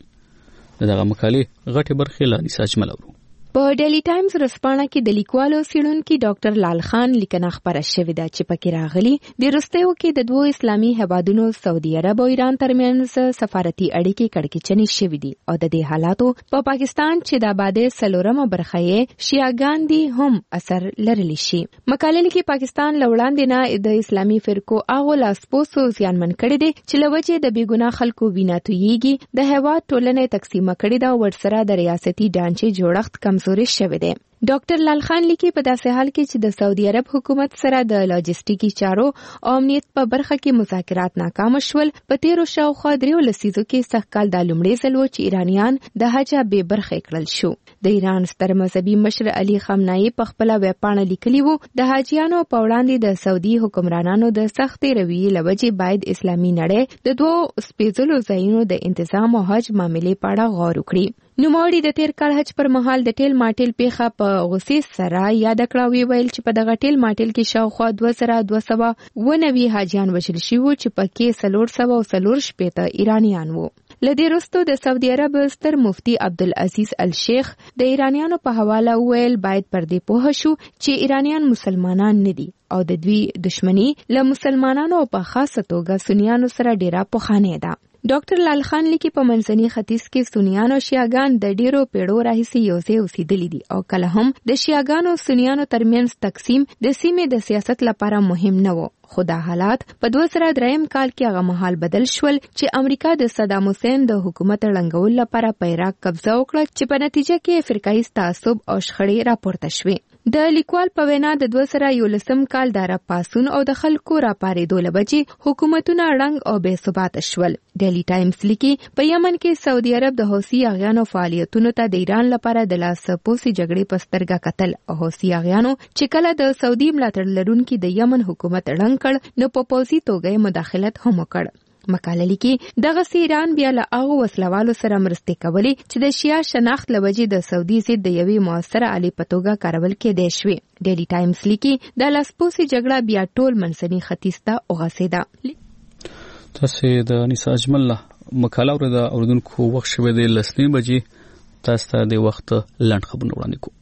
وکړي. دغه مقالې غټه برخه لا نساج ملورو. په ډیلی ټایمز ورځپاڼه کې د لیکوالو څېړونکي ډاکټر لال خان لیکنه خپره شوې ده چې پکې راغلي د وروستیو کې د دوه اسلامي هیوادونو سعودي عرب او ایران ترمنځ سفارتي اړیکې کړکېچنې شوې دي او د دې حالاتو په پاکستان چې د آبادۍ څلورمه برخه یې شیعاګان دي هم اثر لرلی شي. مقاله لیکي پاکستان له وړاندې نه د اسلامي فرقو هغو لاسپوڅو زیانمن کړي دي چې له وجې د بېګناه خلکو وینه تویېږي د هیواد ټولنه تقسیمه کړې ده او ورسره د ریاستي ډانچې جوړښت کمزوري شوی دی. ډاکټر لال خان لیکي په داسې حال کې چې د سعودي عرب حکومت سره د لاجستیکي چارو او امنیت په برخه کې مذاکرات ناکام شول په تیرو شاوخوا 3 لسیزو کې سږ کال د لومړي ځل و چې ایرانیان د حج بې برخې کړل شو. د ایران ستر مذهبي مشر علي خامنه‌ای په خپل ویبپاڼه لیکلی وو د حاجیانو په وړاندې د سعودي حکمرانانو د سختې رویې له وجې باید اسلامي نړۍ د دوه سپېڅلو ځایونو د انتظام او حج معاملې په اړه غور وکړي. نوموړي د تیر کال حج پر مهال د ټیل ماټیل پیښه په غصې سره یاد کړه ویل چې په دغه ټیل ماټیل کې شاوخوا 2290 حاجیان وژل شوي چې پکې 440 ایرانیان وو. لدې وروسته د سعودي عرب ستر مفتي عبدالعزیز الشیخ د ایرانیانو په حواله ویل باید پر دې پوه شو چې ایرانیان مسلمانان نه دي او د دوی دشمنی له مسلمانانو په خاصه توګه سنیانو سره ډیره پخوانۍ ده. ډاکټر لال خان لیکي په منځني ختیځ کې سنیان او شیعاګان د ډیرو پیړو راهیسې یو ځای اوسېدلي دي او کله هم د شیعاګانو او سنیانو ترمنځ تقسیم د سیمې د سیاست لپاره مهم نه و. خو دا حالات په 2003 کال کې هغه مهال بدل شول چې امریکا د صدام حسین د حکومت ړنګولو لپاره په عراق قبضه وکړه چې په نتیجه کې فرقایي تعصب او شخړې راپورته شوې. د لیکوال په وینا د 2011 کال د عرب پاسون او د خلکو راپارېدو له وجې حکومتونه ړنګ او بې ثباته شول. ډیلی ټایمز لیکي په یمن کې سعودي عرب د حوثي اغیانو فعالیتونو ته د ایران لپاره د لاس پوسې جګړې په سترګه کتل او حوثي اغیانو چې کله د سعودي ملاتړ لرونکي د یمن حکومت ړنګ کړ نو په پوځي توګه مداخلت هم وکړ. مقاله لیکي دغه ایران بیا له هغه وسلوالو سره مرستې کولې چې د شیا شناخت لوجې د سعودي ضد د یوې موثره آلې په توګه کارول کېدای شوې. ډیلی ټایمز لیکي د لاسپوسي جګړه بیا ټول منځني ختیځ ته وغځېده. تاسو د انیس اجمل مقاله اوریدونکو وخت شوه د 9 بجې تاسو ته د وخت لنډ خبرونه وړاندې کوم.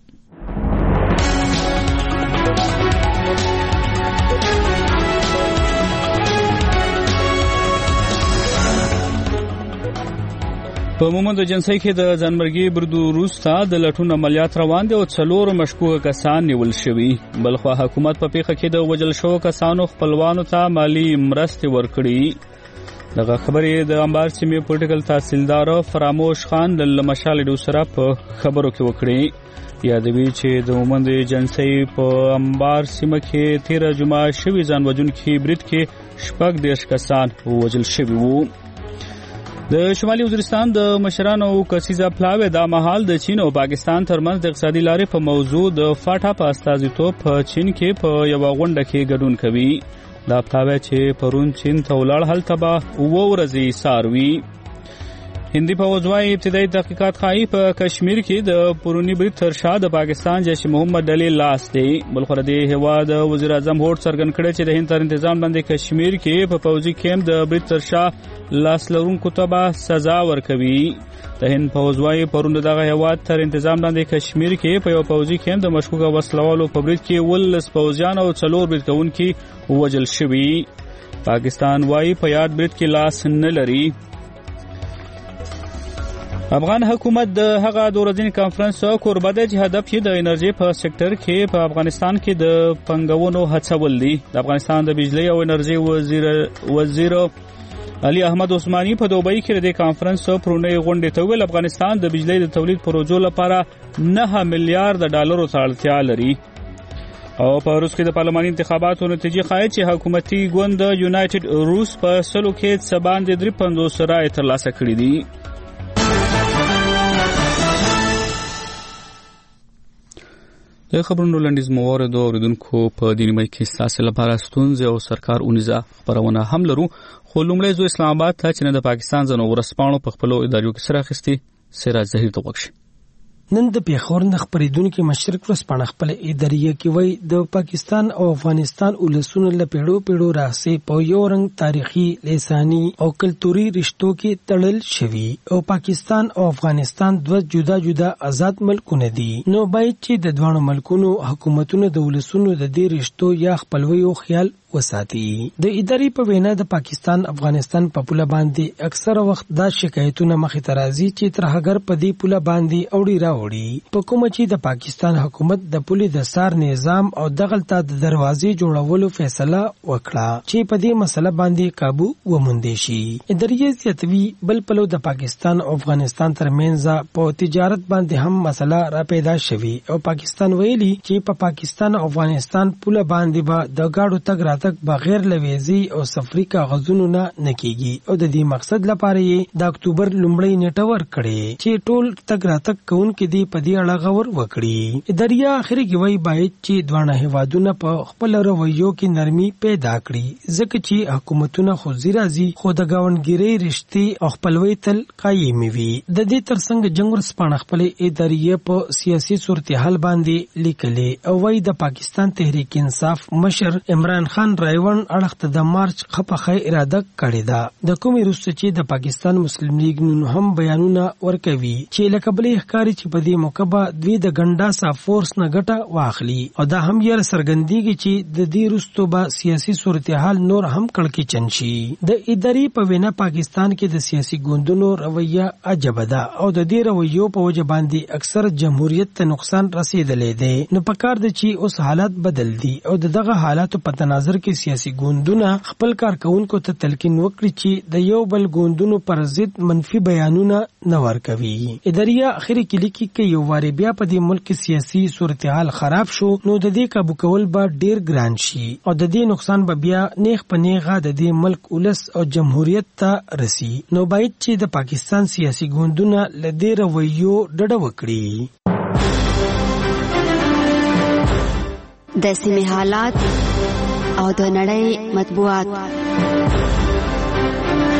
په مومند ایجنسی کې د ځانمرګي برد وروسته د لټون عملیات روان دي او 4 مشکوک کسان نیول شوي. بلخوا حکومت په پیښه کې د وژل شوو کسانو خپلوانو ته مالی مرستې ورکړي. دغه خبرې د انبار سیمې پولیټیکل تحصیلدار فراموش خان د مشال دوسرا په خبرو کې وکړي. یادوي چې د مومند ایجنسی په انبار سیمه کې 13 جمعه شوي ځان وژونکي برید کې 18 کسان وژل شوي وو. د شمالي وزیرستان د مشرانو کسیزه پلاوی دا مهال د چین او پاکستان ترمنځ د اقتصادي لارې په موضوع د فاټا په استازیتوب په چین کې په یو غونډه کې ګډون کوي. دا پلاوی چې پرون چین ته ولاړ هلته به 2 ورځې ساروي. هندي فوج وايي ابتدایي تحقیقات ښایي په کشمیر کې د پرونی برید تر شا د پاکستان جیش محمد ډلې لاس دی. بلخو د هیواد وزیر اعظم هوډ څرګند کړی چې د هند تر تنظیم باندې کشمیر کې په فوجي کیمپ د برید تر شا لاس لرونکو ته به سزا ورکوي. د هند فوج وايي پرون دغه هیواد تر تنظیم باندې کشمیر کې په یو فوجي کیمپ د مشکوک وسلوالو په برید کې 12 فوجیان او 4 برید کوونکي وژل شوي. پاکستان وايي په یاد برید کې لاس نه لري. افغان حکومت د هغه د ورځني کانفرنس کوربه دی چې هدف یې د انرژي په سکتور کې په افغانستان کې د پنګونو هڅول دي. د افغانستان د بجلی او انرژي وزیر علي احمد عثماني په دوبۍ کې د کانفرنس پرونی غونډې ته ویل افغانستان د بجلی د تولید پروژو لپاره 9 میلیارډ ډالرو ته اړتیا لري. او په روس کې د پارلماني انتخاباتو نتیجې ښایي چې حکومتي ګوند یونایټډ روس په سلو کې څه باندې 53 رایې ترلاسه کړې دي. د خبرونو لنډیز موارد اوریدونکو په دیني مې کې ساسه لپاره ستونزې او سرکار اونیزه خبرونه هم لرو. خو لومړی زو اسلام آباد ته چې د پاکستان ځنو ورسپانو په خپل ادارو کې سره اخیستي سراج ظهیر ته وښي. نن د پیښور نه خبرېدونکو مشرق ورسپانه خپل ادارې کې وای د پاکستان او افغانستان ولسونو له پیړو راځي په یو رنګ تاریخي لساني او کلتوري رشتو کې تړل شوی او پاکستان او افغانستان دوه جدا آزاد ملکونه دي. نو باید چې د دوه ملکونو حکومتونو د ولسونو د دې رشتو یا خپلوي او خیال وساتي. د ادارې په وینا د پاکستان افغانستان په پوله باندې اکثر وخت دا شکایتونه مخې ته راځي چې ترهګر په دې پوله باندې اوړي راوړي. په کوم چې د پاکستان حکومت د پولې د سار نظام او دغلطه د دروازې جوړولو فیصله وکړه چې په دې مسله باندې काबू وموندې شي. ادارې زیاتوي بل پلو د پاکستان او افغانستان ترمنځ په تجارت باندې هم مسله را پیدا شوي او پاکستان ویلي چې په پاکستان او افغانستان پوله باندې به د گاډو تګ تک بغیر لويزي او سفري کاغذونو نه نکېږي او د دې مقصد لپاره یې د اکتوبر لومړی نیټه ورکړي چې ټول تګ راتګ کوونکې دې په دې اړه غور وکړي. ادارې اخري کې وایي باید چې دوه هیوادونه په خپل رویو کې نرمي پیدا کړي ځکه چې حکومتونه خو زیرازي خو د گاونګيري رشتي او خپلوي تل قایم وي. د دې ترڅنګ جنگ ورسپانه خپل ادارې په سیاسي صورتحال باندې لیکلي او وایي د پاکستان تحریک انصاف مشر عمران خان رایوان اړخته د مارچ خپخه اراده کړې ده. د کومې روسي چې د پاکستان مسلم لیگ نن هم بیانونه ورکوي چې لکه بلې ښکاری چې په دې موقعه دوی د ګنډاسا فورس نه ګټه واخلي او دا هم یې سرګندېږي چې د دې روستو به سیاسي صورتحال نور هم کړکې چنشي. د ادارې په وینا پاکستان کې د سیاسي ګوندونو رویه عجب ده او د دې رویو په وجه باندې اکثر جمهوریت ته نقصان رسیدلې ده. نو پکار د چې اوس حالات بدل دي او دغه حالات په تناظر کې سیاسي ګوندونه خپل کارکونکو ته تلقین وکړي چې د یو بل ګوندونو پر ضد منفي بیانونه نه ورکوي. ادارې اخري کې لیکي چې یو واری بیا په دې ملک سیاسي صورتحال خراب شو نو د دې काबू کول به ډیر ګران شي او د دې نقصان به بیا نیغ په نیغه د دې ملک ولس او جمهوریت ته رسی. نو باید چې د پاکستان سیاسي ګوندونه له دې رویو ډډه وکړي. د سیمې حالات او د نړۍ مطبوعات.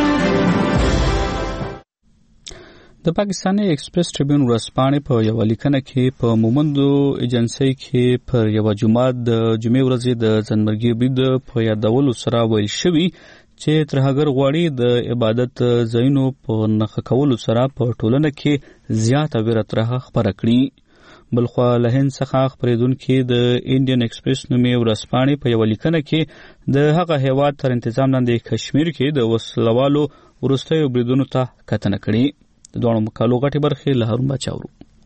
د پاکستاني ایکسپریس ټریبیون ورځپاڼې په یو لیکنه کې په مومندو ایجنسی کې پر یو جمعه د جمعې ورځې د ځانمرګي برید په یادولو سره ویل شوی چې ترهګر غواړي د عبادت ځایونو په نښه کولو سره په ټولنه کې زیاته ویره طرحه خپره کړي. بلخوا له هند څخه خپرېدونکي د انډین ایکسپریس نومې ورځپاڼې په یو لیکنه کې د هغه هیواد تر انتظام لاندې کشمیر کې د وسلوالو وروستیو بریدونو ته کتنه کړې. د دوه مقالو غټي برخې له هارون بچاورو.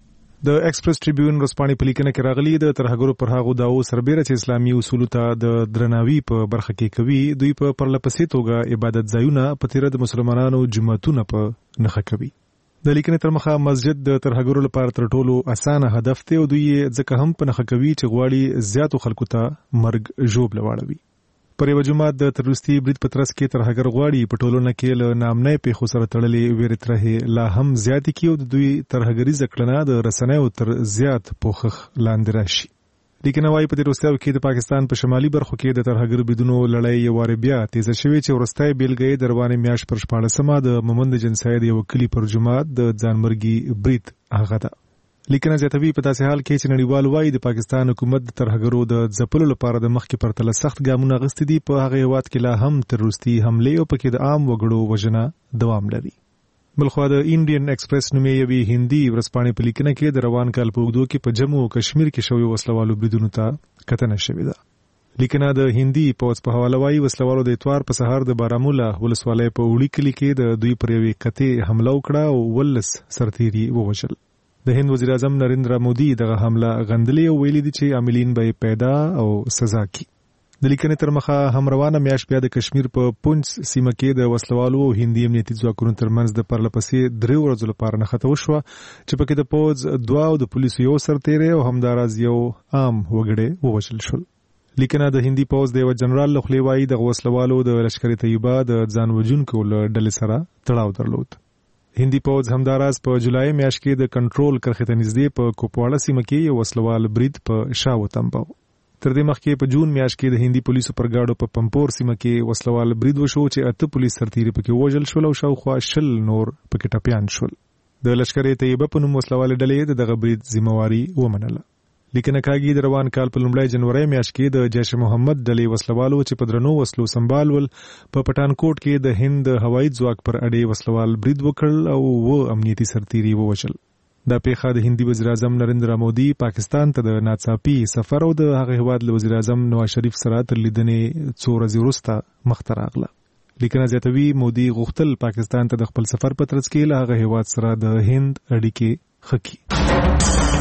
د ایکسپریس ټریبیون ورځپاڼې په لیکنه کې راغلي د ترهګرو پر هغو داو سربېره چې اسلامي اصولو ته د درناوي په برخه کې کوي، دوی په پرلپسې توګه عبادت ځایونه په تیره د مسلمانانو جماعتونه په نښه کوي. د لیکنې تر مخه مسجد د ترهګرو لپاره تر ټولو اسانه هدف دی او دوی ځکه هم په نښه کوي چې غواړي زیاتو خلکو ته مرګ ژوبله واړوي. پر یو جماعت د تروریستي برید په ترڅ کې ترهګر غواړي په ټولنه کې له نامنۍ پیښو سره تړلې ویرې ترهې لا هم زیاتې کړي او د دوی ترهګریزه کړنه د رسنیو تر زیات پوښښ لاندې راشي. لیکنه وايي په دې وروستیو کې د پاکستان په شمالي برخو کې د ترهګر بریدونو لړۍ یو وار بیا تیزه شوې چې وروستۍ بیلګه د روانې میاشت پر 14مه د مومند جنسای د یو کلي پر جماعت د ځانمرګي برید هغه ده. لیکنه زیاتوي په داسې حال کې چې نړیوال وايي د پاکستان حکومت د ترهګرو د ځپلو لپاره د مخکې پرتله سخت ګامونه اخیستي دي، په هغه هیواد کې لا هم تروریستي حملې او پکې د عام وګړو وژنه دوام لري. بلخوا د انډین ایکسپریس نومې یوې هندي ورځپاڼې په لیکنه کې د روان کال په اوږدو کې په جموں او کشمیر کې شوي وسلوالو بریدونو ته کتنه شوې ده. لیکنه د هندي پوځ په حواله وايي وسلوالو د اتوار په سهار د بارامولا ولسوالۍ په وړي کلي کې د دوی پر یوې کتې حمله وکړه او 19 سرتیري ووژل. د هند وزیر اعظم نریندرا مودي دغه حمله غندلې او ویلي دي چې عاملین به پیدا او سزا کړي. د لیکنې تر مخه هم روانه میاشت بیا د کشمیر په پونچ سیمه کې د وسلوالو او هندي امنیتي ځواکونو ترمنځ د پرلپسې 3 ورځو لپاره نښته وشوه چې پکې د پوځ 2 او د پولیسو یو سرتیری او همداراز یو عام وګړی ووژل شول. لیکنه د هندي پوځ د یو جنرال له خولې وايي د وسلوالو د لشکر طیبه د ځان وژونکو له ډلې سره تړاو درلود. هندي پوځ همداراز په جولای میاشت کې د کنټرول کرښې ته نږدې په کوپواړه سیمه کې یو وسلوال برید په شا وتمباو. تر دې مخکې په جون میاشت کې د هندي پولیسو پر گاډو په پمپور سیمه کې وسلوال برید وشو چې 8 پولیس سرتیري پکې وژل شول او شاوخوا 20 نور پکې ټپیان شول. د لشکر طیبه په نوم وسلوال ډلې دغه برید ذمہواری ومنله. لیکنه کاږي د روان کال په لومړۍ جنوري میاشت کې د جیش محمد ډلې وسلوالو چې په درنو وسلو سنبالول په پټانکوټ کې د هند هوایي ځواک پر اډې وسلوال برید وکړ او و امنیتي سرتیري ووژل. دا پیښه د هندي وزیر اعظم نریندرا مودي پاکستان ته د ناڅاپي سفر او د هغه هیواد له وزیر اعظم نواز شریف سره تر لیدنې 2 ورځې وروسته مخته راغله. لیکنه زیاتوي مودي غوښتل پاکستان ته د خپل سفر په ترڅ کې له هغه هیواد سره د هند اړیکې ښه کړي.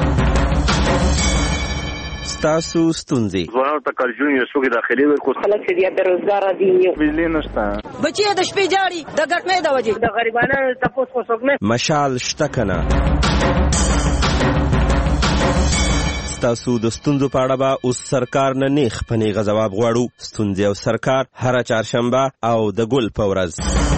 تاسو ستونزې ځوانانو ته کارجون یو څوک داخلي ورکو خلک چې د روزګار دي بجلی نشته بچي د شپې جاړي د ګټنې د وجې د غریبانو تاسو کو څوک نه مشال شته کنه. تاسو د ستونزو په اړه به اوس سرکار نه نیخ پنیغه ځواب غواړو. ستونزې او سرکار هر چهارشنبه او د ګل په ورځ.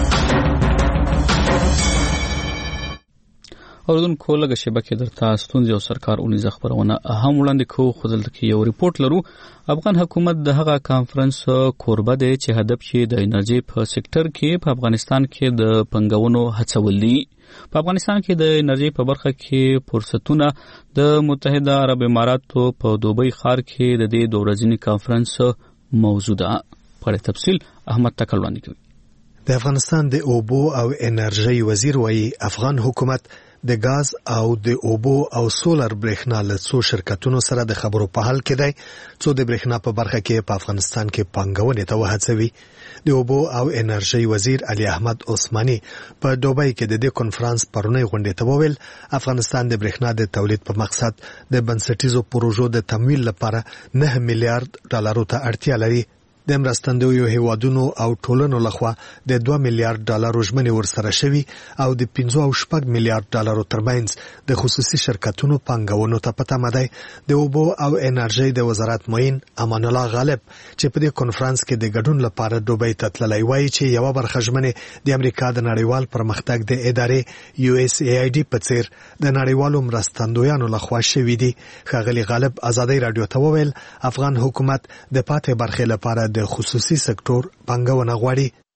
اوردونکو لږه شبکې درته ستونزې او سرکار اونیزه خبرونه هم وړاندې کوو، خو دلته کې یو ریپورت لرو. افغان حکومت د هغه کانفرنس کوربه دی چې هدف یې د انرژي په سکتر کې په افغانستان کې د پنګونو هڅول دي. په افغانستان کې د انرژي په برخه کې فرصتونه د متحده عرب اماراتو په دوبۍ ښار کې د دې 2 ورځني کانفرنس موضوع ده. په تفصیل احمد تکل وړاندې کوي. د افغانستان د اوبو او انرژي وزیر وايي افغان حکومت د غاز او د اوبو او سولر برېښنا له څو شرکتونو سره د خبرو په حال کې دی څو د برېښنا په برخه کې په افغانستان کې پانګونې ته وهڅوي. د اوبو او انرژي وزیر علي احمد عثماني په دوبۍ کې د دې کنفرانس پرونی غونډې ته وویل افغانستان د برېښنا د تولید په مقصد د بنسټیزو پروژو د تمویل لپاره 9 میلیارډ ډالرو ته اړتیا لري. د مرستندویو هیوادونو او ټولنو لخوا د 2 میلیارډ ډالرو ژمنې ورسره شوي او د 15.8 میلیارډ ډالرو ترمنځ د خصوصي شرکتونو پانګونو ته په تمه دی. د اوبو او انرژي د وزارت معین امان الله غالب چې په دې کنفرانس کې د ګډون لپاره دوبۍ ته تللی وایي چې یو برخه ژمنې د امریکا د نړیوال پرمختګ د ادارې USAID په څیر د نړیوالو مرستندویانو لخوا شوي دي. ښاغلي غالب ازادي رادیو ته وویل افغان حکومت د پاتې برخې لپاره د خصوصي سکتور پانګونه غواړي.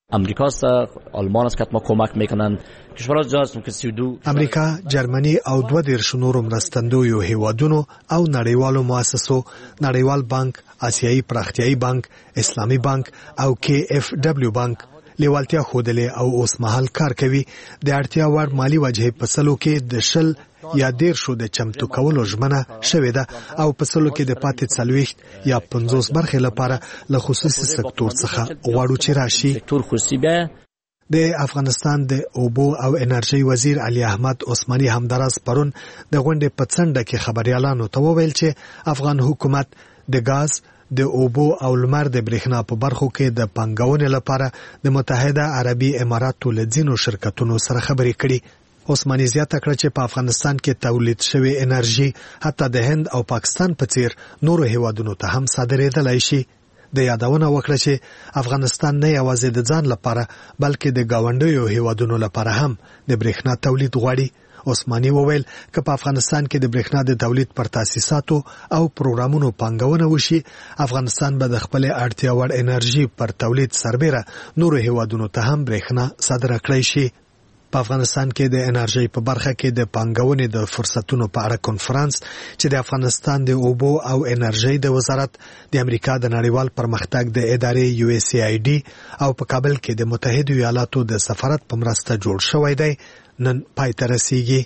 آمریکا است، آلمان است که ما کمک میکنن. کشورها جاست که 32 امریکا، جرمنی او 22 نورو مرستندویو هیوادونو او نړیوالو مؤسسو، نړیوال بانک، آسیایي پراختیایي بانک، اسلامي بانک او KfW بانک لیوالتیا خودلې او اوس مهال کار کوي. د اړتیا وړ مالی وجهې په سلو کې د 10 یا 13 د چمتو کولو ژمنه شوې ده او په سلو کې د پاتې 40 یا 50 برخې لپاره له خصوصي سکتور څخه غواړو چې راشي. سکتور خصوصي به د افغانستان د اوبو او انرژي وزیر علي احمد عثماني همداراز پرون د غونډې په څنډه کې خبريالانو ته وویل چې افغان حکومت د غاز، د اوبو او لمر د برېښنا په برخو کې د پنګونې لپاره د متحده عربي اماراتو له ځینو شرکتونو سره خبرې کړي. عثماني زیاته کړه چې په افغانستان کې تولید شوی انرژي حتی د هند او پاکستان په څیر نورو هیوادونو ته هم صادرېدلای شي. د یادونه وکړه چې افغانستان نه یوازې د ځان لپاره بلکې د گاونډیو هیوادونو لپاره هم د برېښنا تولید غواړي. عثماني وویل که په افغانستان کې د برېښنا د تولید پر تاسیساتو او پروګرامونو پانګونه وشي، افغانستان به د خپل اړتیا وړ انرژي پر تولید سربېره نورو هیوادونو ته هم برېښنا صادره کړی شي. په افغانستان کې د انرژي په برخه کې د پانګونې د فرصتونو په اړه کنفرانس چې د افغانستان د اوبو او انرژي د وزارت د امریکا د نړیوال پرمختګ د ادارې USAID او په کابل کې د متحده ایالاتو د سفارت په مرسته جوړ شوی دی نن پای ته رسیږي.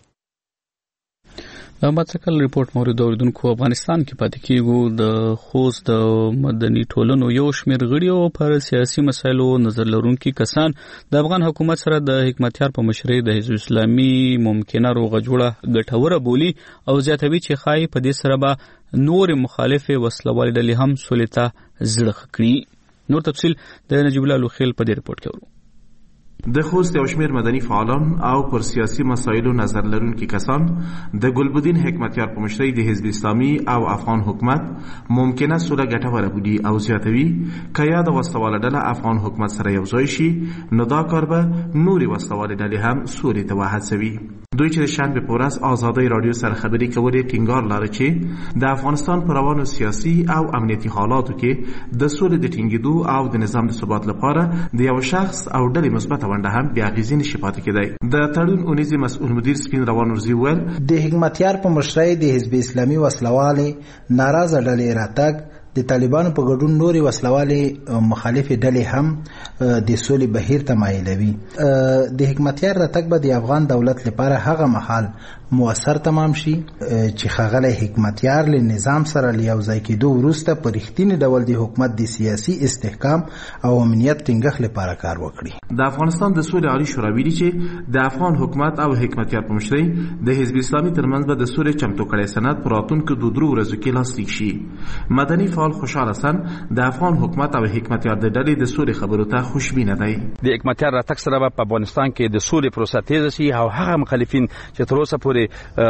د متکل ریپورت مورد اوریدونکو افغانستان کې پاتې کیږو د خوست د مدني ټولنو یو شمېر غړي پر سیاسي مسایلو نظر لرونکي کسان د افغان حکومت سره د حکمتیار په مشرۍ د حزب اسلامي ممکنه روغه جوړه ګټوره بولی او زیاتوي چې خای په دې سره به نور مخالفه وسلوال ډلې هم سولته زړه کړي. نور تفصیل د نجیب الله لوخیل په دې ریپورت کې ورو. د خوست یو شمېر مدني فعالان او پر سیاسي مسایلو نظر لرونکي کسان د ګلبدین حکمتیار په مشرۍ د حزب اسلامي او افغان حکومت ممکنه سوله ګټوره بودي او زیاتوي که یا د وسلواله ډله افغان حکومت سره یو ځای شي نو دا کار به نورې وسلواله ډلې هم سولې ته وهڅوي. دوی چې د شنبې په ورځ آزادۍ راډیو سره خبرې کولې ټینګار لاره چې د افغانستان په روانو سیاسي او امنیتي حالاتو کې د سولې د ټینګېدو او د نظام د ثبات لپاره د یو شخص او ډلې مثبته ونډه هم بیا غیزي نشي پاتې کېدی. د تړون اونیزي مسؤل مدیر سپین روان ورزي ویل د حکمتیار په مشرۍ د حزب اسلامي وسلوالې ناراضه ډلې راتګ د طالبانو په ګډون نوري وسلوالې مخالفې ډلې هم د سولې بهیر ته مایلوي. د حکمتیار راتګ به د افغان دولت لپاره هغه مهال موثر تمام شي چې ښاغلی حکمتیار له نظام سره له یو ځای کېدو وروسته په رښتینې ډول د حکومت د سیاسي استحکام او امنیت ټینګښت لپاره کار وکړي. د افغانستان د سولې عالی شورا ویلي چې د افغان حکومت او حکمتیار په مشرۍ د حزب اسلامي ترمنځ به د سولې چمتو کړی سند په راتلونکو 2 ورځو کې لاسلیک شي. مدني فعال خوشحال حسن د افغان حکومت او حکمتیار د ډلې د سولې خبرو ته خوشبینه دی. د حکمتیار راتګ سره په افغانستان کې د سولې پروسه تیز شي او هغه مخالفین چې تر اوسه پورې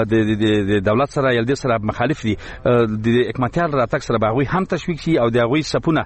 د دولت سره یل دي سره مخالف دي د حکمتیار راتګ سره به هم تشویق شي او د هغوی صفونه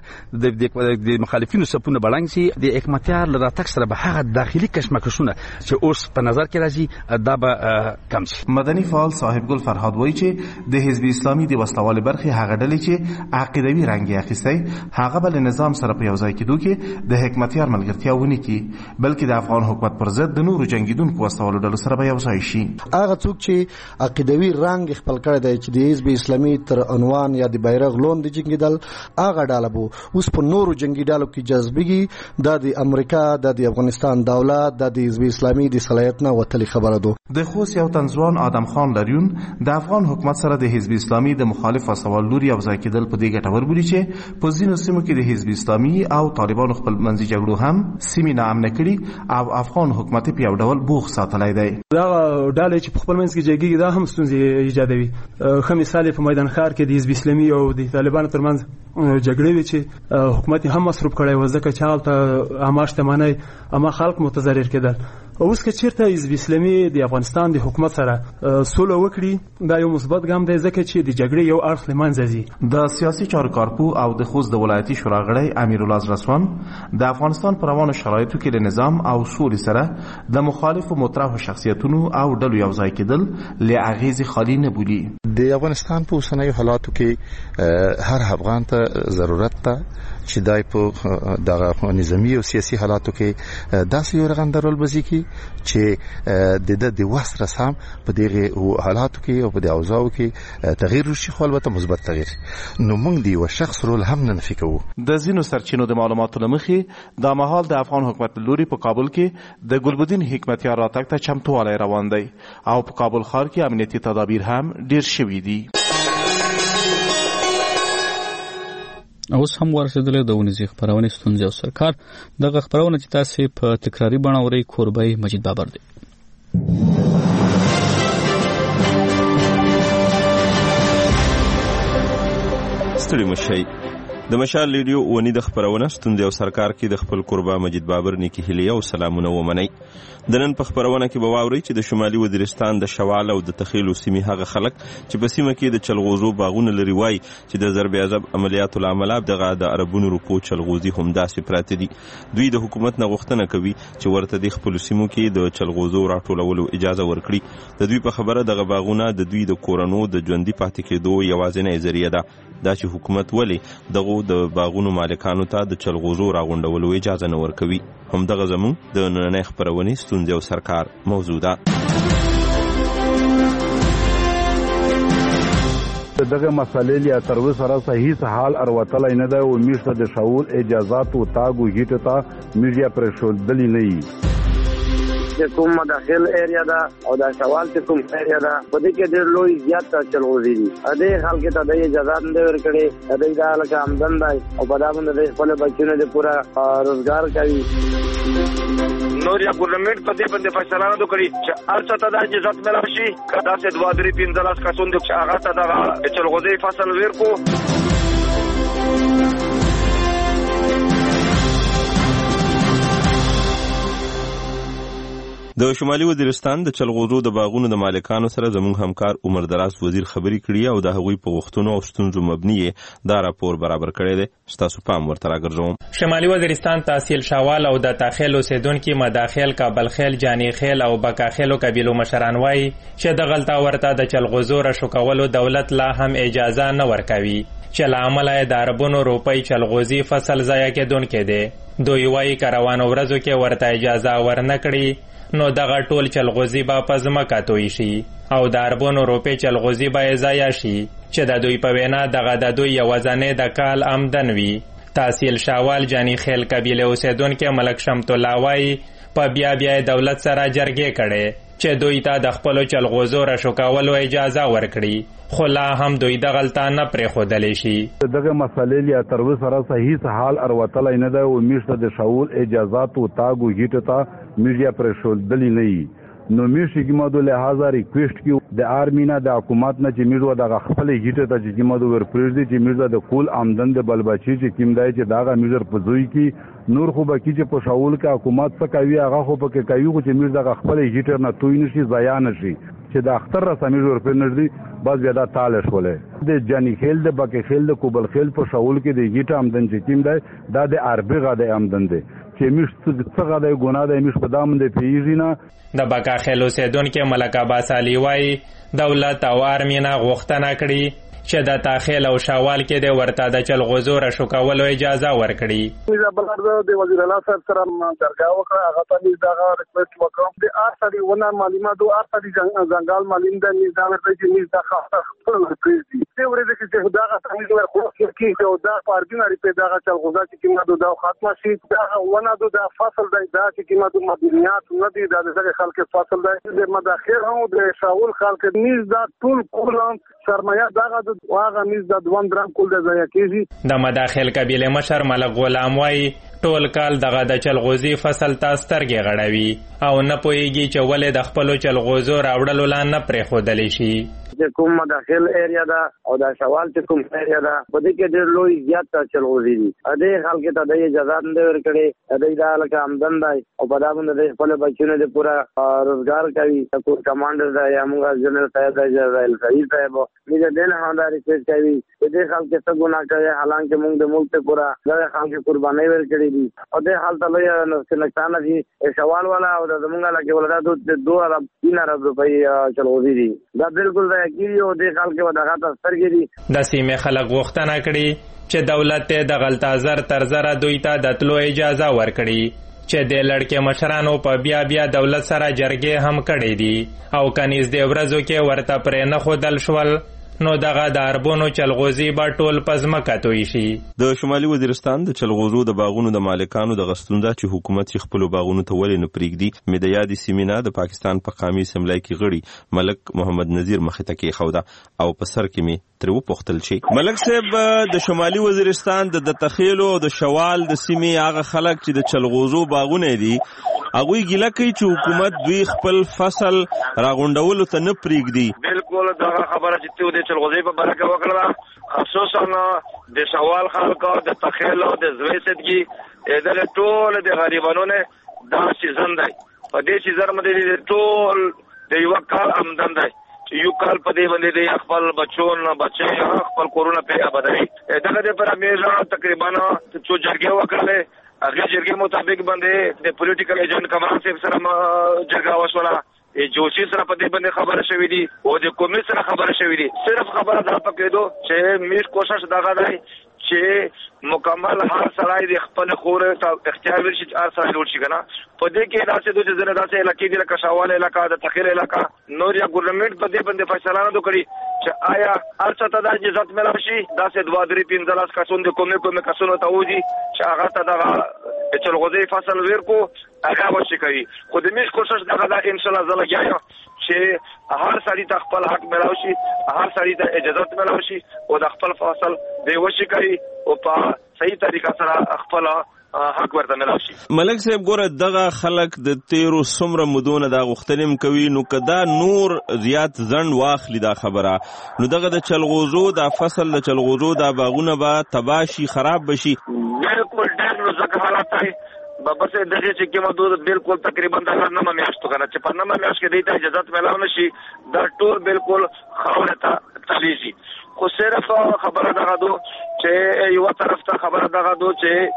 د مخالفینو صفونه بلنګ شي. د حکمتیار راتګ سره به هغه داخلي کشمکشونه چې اوس په نظر کې راځي دا به کم شي. مدني فعال صاحب ګل فرهاد وایي چې د حزب اسلامي د وسلوال برخې هغه ډلې چې عقیدوي رنګ یې اخیستی هغه بل نظام سره په یو ځای کېدو کې د حکمتیار ملګرتیا ونه کړي بلکې د افغان حکومت پر ضد د نورو جنگیدونکو وسلوالو ډلو سره به یو ځای شي. هغه څوک چې عقیدوي رنګ خپل کړی دی چې د حزب اسلامي تر عنوان یا د بیرغ لاندې جنگیدل هغه ډله به اوس په نورو جنگي ډلو کې جذبېږي. دا د امریکا د افغانستان دولت د حزب اسلامي د صلاحیت نه وتلې خبره ده. د خوست یو تنځوان آدم خان لریون د افغان حکومت سره د حزب اسلامي د مخالف وسلوال لوري یو ځای کېدل په دې ګټور بولي چې په ځینو سیمو کې د حزب اسلامي او طالبانو خپل منځي جګړو هم سیمې ناامنه کړي او افغان حکومت په یو ډول بوخ ساتلی دی. دا ډلې چې په خپل منځ کې جګړې دا هم ستونزې ایجادوي. ښه مثال په میدان ښار کې د حزب اسلامي او د طالبانو ترمنځ جګړې وي چې حکومت هم مصروف کړی و ځکه چې هلته عامه شتمنۍ عامه خلک متضرر کېدل اوس که چیرته حزب اسلامي د افغانستان د حکومت سره سوله وکړي دا یو مثبت ګام دی ځکه چې د جګړې یو اړخ له منځه ځي. د سیاسي چارو کارپو او د خوست د ولایتي شورا غړی امیرالله زرسوان د افغانستان په روانو شرایطو کې د نظام او سولې سره د مخالفو مطرحو شخصیتونو او ډلو یوځای کېدل له اغیزې خالي نه بولي. د افغانستان په اوسنیو حالاتو کې هر افغان ته ضرورت ده چې دای په دغه نظامی او سیاسي حالاتو کې داسې یو رغنده رول بزي کی چې د وسره سم په دغه حالاتو کې او په د اوضاعو کې تغییر وشي، خو البته مثبت تغییر. نو موږ دی یو شخص رول هم نه نفي کوو. د ځینو سرچینو د معلوماتو لمخې د مهال د افغان حکومت لوري په کابل کې د ګلبدین حکمتیار راتګ ته چمتووالی روان دی او په کابل ښار کې امنیتي تدابیر هم ډیر شوي دي. اوس هم ورسېدلې د ونیزې خپرونې ستونزې او سرکار. دغه خپرونه چې تاسې په تکراري بڼه اورئ کوربه مجید بابر دی. ستړي مشئ. د مشال ریډیو ونی د خپرونه ستونزې او سرکار کې د خپل کوربه مجید بابر نیکی هیلې او سلامونه ومنئ. د نن په خپرونه کې به واورئ چې د شمالي وزیرستان د شوال او د تخیلو سیمې هغه خلک چې په سیمه کې د چلغوزو باغونه لري وایي چې د ضرب عذاب عملیاتو له امله دغه د عربونو روپو چلغوزي همداسې پراته دي. دوی د حکومت نه غوښتنه کوي چې ورته د خپلو سیمو کې د چلغوزو راټولولو اجازه ورکړي. د دوی په خبره دغه باغونه د دوی د کورنو د ژوندي پاتې کېدو یوازینۍ ذریعه ده. دا چې حکومت ولې دغه د باغونو مالکانو ته د چلغوزو راغونډولو اجازه نه ورکوي. همدغه زموږ د نننۍ خپرونې ستونزې او سرکار موضوع ده. دغه مسلې لیا تر وسره صحیح حال اروتل نه ده او میشته د شاول اجازهات او تاګو هیټ ته میډیا پرشودلی نه وي. چې کوم مداخل ایریا دا او دا شوال چې کوم ایریا دا په دې کې ډېر لوی زیات چلغوزي دي. دې حال کې ته د اجازه نه ورکړي دې دا لکه آمدن دی او په دا باندې خپل بچونه د پورا روزګار کوي. نور یا ګورنمنت په دې باندې فیصله نه وکړي چې ارڅ ته د اجازه ملو شي کدا چې 2-3 کسون د هغه ته د چلغوزي فصل ورکو. د شمالي وزیرستان د چلغوزو د باغونو د مالکانو سره زموږ همکار عمر دراز وزیر خبرې کړي او د هغوی په غوښتنو او ستونزو مبني دا راپور برابر کړی دی. ستاسو پام ورته راګرځوم. شمالي وزیرستان تحصیل شوال او د تاخیل اوسیدونکو مداخل کابلخیل جانیخیل او بکاخیلو قبیلو مشران وایي چې د غلطه ورته د چلغوزو راشوکولو دولت لا هم اجازه نه ورکوي چې له امله د عربونو روپۍ چلغوزي فصل ضایع کېدونکی دی. دوی وایي که روانو ورځو کې ورته اجازه ورنکړي نو دغه ټول چلغوزي به په ځمکه توی شي او د عربونو روپۍ چلغوزي به ضایع شي چې د دوی په وینا دغه د دوی یوازینۍ د کال آمدن وي. تحصیل شاوال جانی خیل قبیله اوسیدونکي ملک شمت الله وایي په بیا دولت سره جرګې کړي چې دوی ته د خپلو چلغوزو راشوکولو اجازه ورکړي خو لا هم دوی د غلطه نه پرېښودلی شي. دغه مسلې لیا تر وسره صحیح حال اروتلی نه ده او میشته د شاول اجازات او تاګو هیټ ته میډیا پرشودلی نه وي. نو میشي کې مودو لحاظه ریکویسټ کیو د آرمی نه د حکومت نه چې میډو د خپل هیټ ته چې مودو ورپریږدي چې میډو د کول آمدن د بلبچی چې کیم دای چې داغه میډر پزوي کی نور خو بکی چې په شاول کې حکومت څخه کوي هغه خو پکې کوي چې میډ د خپل هیټ نه توي نشي ضایع نشي چې د اختر را سمې ور پنځدي بس بیا دا تالش ولې د جانی خیل د بکې خیل د کوبل خیل په شاول کې د هیټ آمدن چې کیم دای دا د عربي غاده آمدن دی چې میش څنګه د ګناه د میش په دام د پیژی نه. د بکا خیل اوسیدونکو ملک عباس علي وایي دولت او آرمی نه غوښتنه کړې چې د تاخیل او شاوال کې د ورته د چلغوزو راشوکولو اجازه ورکړي. د وزیر اعلی صاحب سره درګه وکړه هغه ته دغه ریکویسټ وکړم د ارسدي ونه معلوماتو ارسدي ځنګال معلوم ده نظام ته چې د خپل پریزي د ورته چې دغه تمیز ورکو کې او دا پارګینری په دغه چلغوزا چې کیمه د ختمه شي دا ونه د فصل د چې کیمه د مدنیات نه دي د خلک فصل د مداخل هم د شاول خلک نیز دا ټول کولم سرمایه دغه واغه میز د دوام درام کول د ځای کېږي. د مداخل قبیله مشر ملک غلام وایي ټول کال دغه د چلغوزي فصل ته سترګې غړوي او نه پوهیږي چې ولې د خپلو چلغوزو راوړلو لا نه پرېښودلی شي. چې کوم مداخل ایریا ده او د شوال چې کوم ایریا ده په دې کې ډېر لوی زیات چلغوزي دي. دې خلک ته د اجازه نه ورکړي د دا لکه آمدن دی او په دا باندې خپل بچونه د پورا روزګار کوي. کوم کمانډر دا یا موږ جنرال صاحب دا جنرال صاحب دې دې نه دا ریکوست کوي چې دې خلک څه ګناه کوي حالانکه موږ د ملک ته پورا د خلک قرباني ورکړي دي او دې حالت له نقصان دي شوال والا او د موږ لکه ولدا 2 ارب 3 ارب روپۍ چلغوزي دي. دا بالکل دا یقیني او دې خلک ودغه تاثر کوي. د سیمه خلک غوښتنه کړي چې دولت ته د غلطازر ترزره دوی ته د تلو اجازه ورکړي چې د لړکې مشرانو په بیا دولت سره جرګې هم کړې دي او کنيز د ورځو کې ورته پرې نه خودل شول نو دغه د اربونو چلغوزي به ټول پزمکه توي شي. د شمالي وزیرستان د چلغوزو د باغونو د مالکانو د غستونده چې حکومت یې خپل باغونو ته ولې نه پریږدي مې د یادې سیمینه د پاکستان په قومي اسمبلی کې غړي ملک محمد نذیر مخې ته کېښوده او په سر کې مې ترې وپوښتل چې ملک صاحب د شمالي وزیرستان د تخیلو او د شوال د سیمې هغه خلک چې د چلغوزو باغونه دي هغوی ګیله کوي چې حکومت دوی خپل فصل راغونډولو ته نه پریږدي. بالکل دا خبره چې د چلغوزي په برکه وکړه خصوصا د شوال خلکو د تخیلو د زوی سدګي د ټول د غریبانو نه دا سیزن دی. په دې سیزن باندې ټول د یو کال آمدن دی چې یو کال په دې باندې د خپل بچي خپل کورونه په آبادی دغه د پر امیزه تقریبا څو جرګې وکړلې هغه جرګې مطابق باندې د پولیټیکل ایجنټ کمران صاحب سره جرګه وشوله جوشي سره په دې باندې خبره شوې دي او د قومي سره خبره شوې دي. صرف خبره دا پکې دو چې میش کوشش دغه دی چې مکمل هر سړی د خپل خور ته اختیار ورشي چې هر سړی جوړ شي کنه. په دې کې داسې دوه ځنه داسې علاقې دي لکه شوال علاقہ د تخیل علاقہ نور یا ګورنمنت په دې باندې فیصله نه وکړي چې آیا هر څه ته د اجازه ملو شي. داسې 2-3 کسون د کومه کسونو ته وځي چې هغه ته د چلغوزي فصل ورکو هغه وشي کوي. خو د میش کوشش دغه دا ان شاء الله زله گیا چې هر سړی ته خپل حق ملو شي هر سړی ته اجازه ملو شي او د خپل فصل دی وشي کوي او په صحیح طریقه سره خپل حق ورته ملو شي. ملک صاحب ګوره دغه خلک د تیرو څومره مودونه دا غوښتنې کوي نو کدا نور زیات ځند واخلي دا خبره نو دغه د چلغوزو دا فصل د چلغوزو دا باغونه به تباشي خراب بشي. بالکل ډېر ځکه حالات دی بس دغه چې کومه دوه بالکل تقریبا د نامه میاشتو کنه چې په نامه میاشت کې دیته اجازه ملو نشي دا ټول بالکل خاورې ته تللی شي. خو صرف خبره دغه دو چې یو طرف ته خبره دغه دو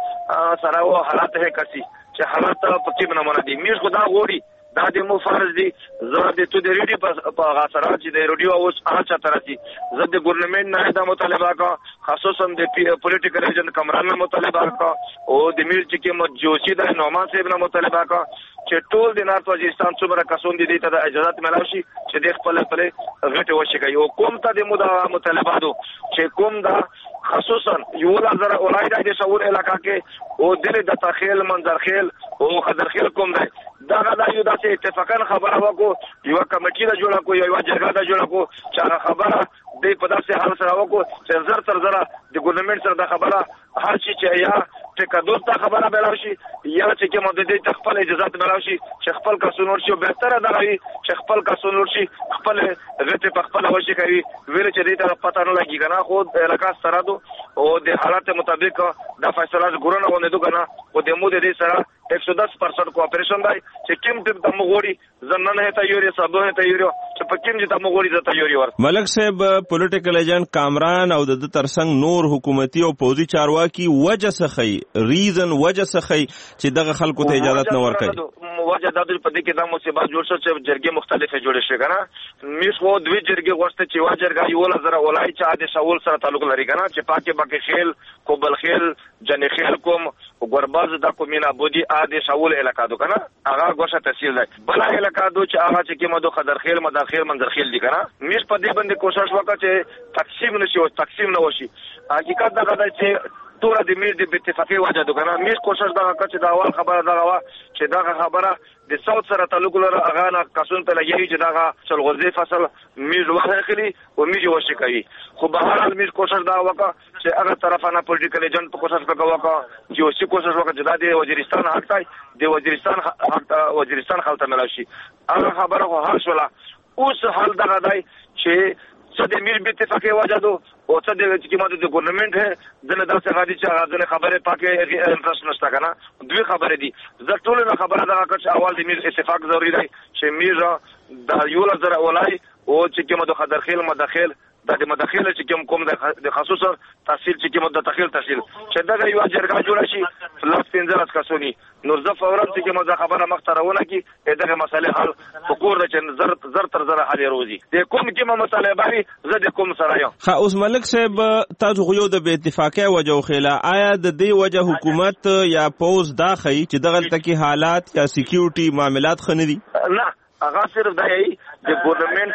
چې سره و حالات هي کسي چې حالات په کې نمونه دي میش خدا غوړي دا د مو فرض دي زه د تو د ریډي په غاصره چې د ریډیو اوس هڅه ترسي زه د ګورنمنت نه د مطالبه کا خصوصا د پولیټیکل ایجنټ کمران نه مطالبه کا او د میر چې کې مجوسی د نومان صاحب نه مطالبه کا چې ټول د نارت وزیرستان څومره کسون دي ته د اجازه ملو شي چې د خپل غټه وشي کوي او کوم ته د مطالبه دو چې کوم دا خصوصا یو لزر اولای د شاور علاقہ کې او د تخیل منظرخیل او خضرخیل کوم دی دا یو داسې اتفاقا خبره وکړو یو کمیټه د جوړه کو یو جرګه د جوړه کو چې خبره د په داسې حال سره وکړو چې زر تر زر د ګورنمنت سره د خبره هر شي چې یا ټیکادور ته خبره ملو شي یا چې کوم د دې خپل اجازه ملو شي چې خپل کسونور شي بهتره ده چې خپل کسونور شي خپل غته په خپل وشي کوي ویل چې دې ته پته نه لګي کنه خو علاقہ سره دو او د حالات مطابق د فیصله ګورنه ونه دو کنه او د مو دې سره 110% کوآپریشن دی چې کوم ټیم د مغوري زننه ته یوري سبونه ته یوري چې په کوم چې د مغوري ته یوري ور ملک صاحب پولیټیکل ایجنټ کامران او د ترڅنګ نور حکومتي او پوزي چارواکي وجه سخی ریزن وجه سخی چې دغه خلکو ته اجازه نه ورکړي وجه د دې په دې کې د مصیبت جوړ شو چې جرګې مختلفه جوړې شي کنه میس وو دوی جرګې غوښته چې وا جرګه یو لزر اولای چې عادي شاول سره تعلق لري کنه چې پاکه باکه خیل کوبل خیل جنې خیل کوم ګورباز د کومینا بودی عادي شاول علاقہ دو کنه هغه غوښه تحصیل ده بل علاقہ دو چې هغه چې کې مدو خضر خیل مداخل منظر خیل دي کنه میس په دې باندې کوشش وکړه چې تقسیم نشي او تقسیم نه وشي حقیقت دا ده چې ټول د میر د اتفاقی وجه دو کنه میش کوشش دا چې دا اول خبره دا وا چې دا خبره د صوت سره تعلق لري هغه نه کسون ته لګي چې دا چلغوزي فصل میز واخلي او میز وشي کوي خو به هر حال میز کوشش دا وکړه چې هغه طرفانه پولیټیکل ایجنټ په کوشش وکړه چې اوسې کوشش وکړه چې دا د وزیرستان حق دی د وزیرستان خلک ملاشي هغه خبره خو هر شوله اوس حال دا دی چې څه د میر به اتفاقي وجه دو او څه د حکومت د ګورنمنت ہے ځنه داسې غادي چې غاځنه خبره پاکه انټرست نشته کنه دوی خبره دي زه ټول نه خبره دا کړ اول د میر اتفاق ضروری دی چې میر د یو لزر اولای او چې کوم د خدرخیل مداخل د مداخل چې کوم د خصوصا تحصیل چې کوم د تحصیل چې دا یو جرګه جوړ شي لاس 15 کسونی نور زه فورا چې کوم خبره مختارونه کی دغه مسله حل فکر د چې زر تر زر حل روزي د کوم کومه مسله باندې زه د کوم سره یم خا اوس ملک صاحب تاسو خو یو د اتفاقی وجه خلا آیا د دې وجه حکومت یا پوز داخلي چې دغه تکي حالات یا سکیورټي معاملات خندي نه هغه صرف دا یی د ګورنمنت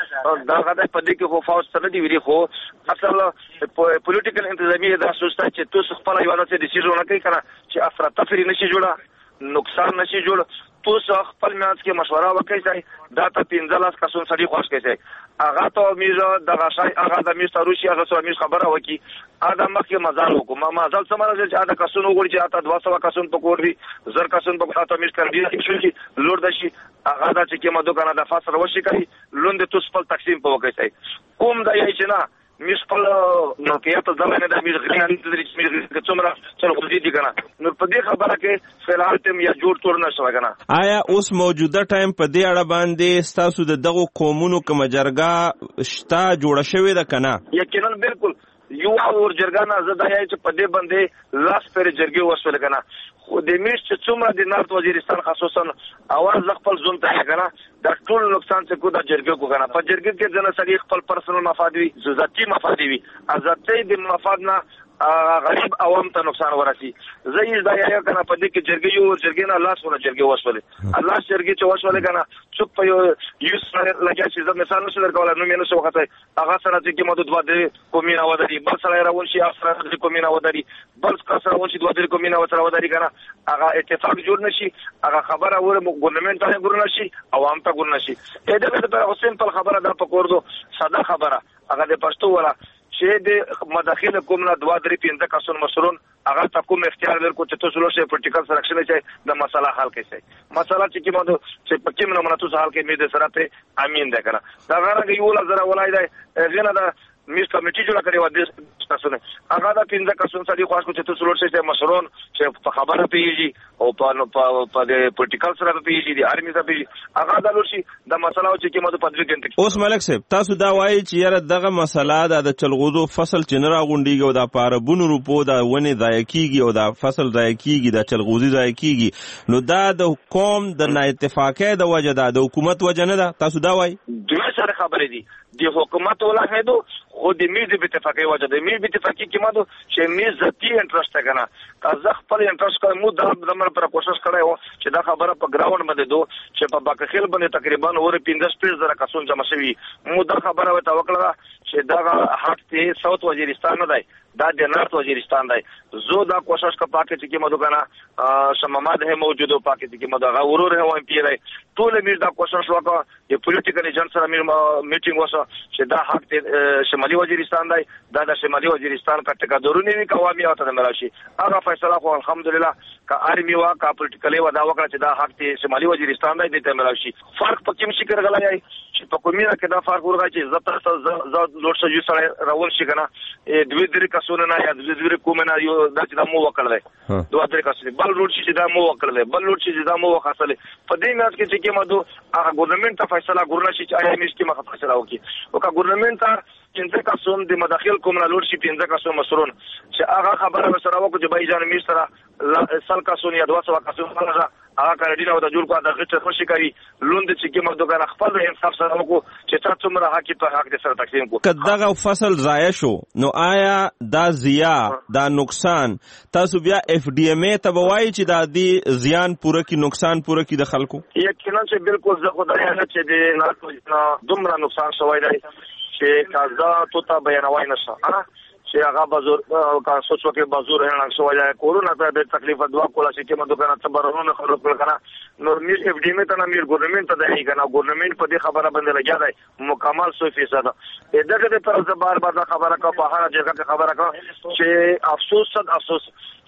دا غدا په دې کې خو فاوس سره دی ویری خو اصل پولیټیکل انتظامیه دا سوچتا چې تاسو خپل یو نه ډیسیژن کوي کنه چې افراطفری نشي جوړه نقصان نشي جوړ تاسو خپل میاس کې مشوره وکړئ دا ته 15 کسون سړي خوښ کړئ هغه ته میزه د غشای هغه د میسته روسي هغه سره میز خبره وکي ادم مخکې مزال وکم مزال سمره چې اته کسون وګوري چې اته 200 کسون په کوړ وي زر کسون په اته میز کړی شي لور د شي هغه د چې کومه دوکانه د فاصله وشي کوي لوند تاسو خپل تقسیم په وکړئ کوم د یی چې نه مش خپل نو کې ته ځلنه د میر غلیان د دې څومره څلور دي کنه نو په دې خبره کې فعال تم یا جوړ تور نه شو کنه آیا اوس موجوده ټایم په دې اړه باندې ستاسو د دغه قومونو کوم جرګه شتا جوړه شوې ده کنه یقینا بالکل یو اور جرګه نه زدا یې چې په دې باندې لاس پر جرګه وسول کنه خو د میش چې څومره د نارت وزیرستان خصوصا اواز خپل ځون ته کنه د ټول نقصان څخه کو د جرګه کو کنه په جرګه کې ځنه سړي خپل پرسنل مفاد وي ذاتي مفاد وي ذاتي د مفاد نه غریب عوام ته نقصان ورسي زه یې دا یا کنه په دې کې جرګه یو جرګه نه الله سره جرګه وسولې الله جرګه چې وسولې کنه چوپ په یو سره لګیا چې زه مثال نشم درکولای نو مې نو څه وخت هغه سره چې مدد واده کومینه ودري بل سره راول شي افسر د کومینه ودري بل سره راول شي د کومینه سره ودري کنه هغه اتفاق جوړ نشي هغه خبره ور ګورنمنت ته ګور نشي عوام ته ګور نشي دا د حسین په خبره دا پکور دو ساده خبره هغه د پښتو ولا چې د مداخل کوم نه 2-3 کسون مسرون هغه تا کوم اختیار لري چې تاسو له پروتوکول سره چې د مسله حل کړئ مسله چې کومه چې پکې نه منته حل کې مې د سره ته امین ده کنه دا غره یو لزر ولای دی غنه دا میز کمیټي جوړ کړی و د تاسو نه هغه دا 15 کسون سړي خاص کو چې تاسو له چې مسرون چې په خبره پیږي او په د پروتوکول سره پیږي د ارمي سره پیږي هغه دا لورشي د مسله چې کومه په پدوی کې اوس ملک صاحب تاسو دا وایي چې یاره دغه مسله د چلغوزو فصل چې نه راغونډيږي او د پاربونو روپو د ونې ضایع کیږي او د فصل ضایع کیږي د چلغوزي ضایع کیږي نو دا د قوم د نااتفاقۍ د وجه ده د حکومت وجه نه ده تاسو دا وایي دوی سره خبرې دي د حکومت ولا هدو خو د میز د اتفاقي وجه د میز د اتفاقي کې ماده چې میز ذاتي انټرست کنه تاسو خپل انټرست کوم مو د مر پر کوشش کړای و چې دا خبره په ګراوند باندې دو چې په باکخیل باندې تقریبا اور 15 کسون جمع شوی مو دا خبره وته وکړه چې دا حق ته ساوث وزیرستان نه دی دا د نارت وزیرستان دی زه دا کوشش کا پاکه چې مدو کنه شمامات ہے موجود پاکه چې مدو غورور ہے وان پی راي ټول میر دا کوشش وکړه د پولیټیکل ایجنټ سره میټینګ وسه چې دا حق ته شمالي وزیرستان دی دا د شمالي وزیرستان کا ټکادورونی وی قوامي او ته مراشي هغه فیصله خو الحمدلله کا ارمی وا کا پولیټیکلی ودا وکړه چې دا حق ته شمالي وزیرستان دی ته مراشي فرق پکې مشي کړغلای چې په کومه کې دا فرق ورغی چې زړه لوټ شي سره راول شي کنه دوی درې کسونه نه یا دوی کومه نه یو دا چې دا مو وکړل دوه درې کسونه بل لوټ شي دا مو وکړل بل لوټ شي دا مو وخاصله په دې میاس کې چې مدو هغه ګورنمنت ته فیصله ګورنه شي چې آیا میس کې مخه فیصله وکړي او کا ګورنمنت ته 15 کسون د مداخل کوم نه لوټ شي 15 کسون مسرون چې هغه خبره سره وکړي چې بای جان میس سره سل کسون یا 200 کسون هغه کارډینو د جوړ کو د غچ خوشي کوي لوند چې کې مدو کنه خپل انصاف سره وکړو چې تاسو څومره حق په حق د سره تقسیم کو کداغه فصل ضایع شو نو آیا دا زیا دا نقصان تاسو بیا اف ډی ام ای ته وایي چې دا دی زیان پوره کی نقصان پوره کی د خلکو یقینا چې بالکل زه خدای نه چې د دومره نقصان شوی دی چې تازه تو بیانوي نشه چې هغه بازار کا سوچو کې بازار نه شو وایي کورونا ته د تکلیف دوا کوله چې مدو کنه صبرونه خلک کنه نو میر اف ډی ام ته نه میر ګورنمنت ته دی کنه ګورنمنت په دې خبره باندې لګیا دی مکمل 100% دغه د پر بار خبره کا په هر ځای کې خبره کا چې افسوس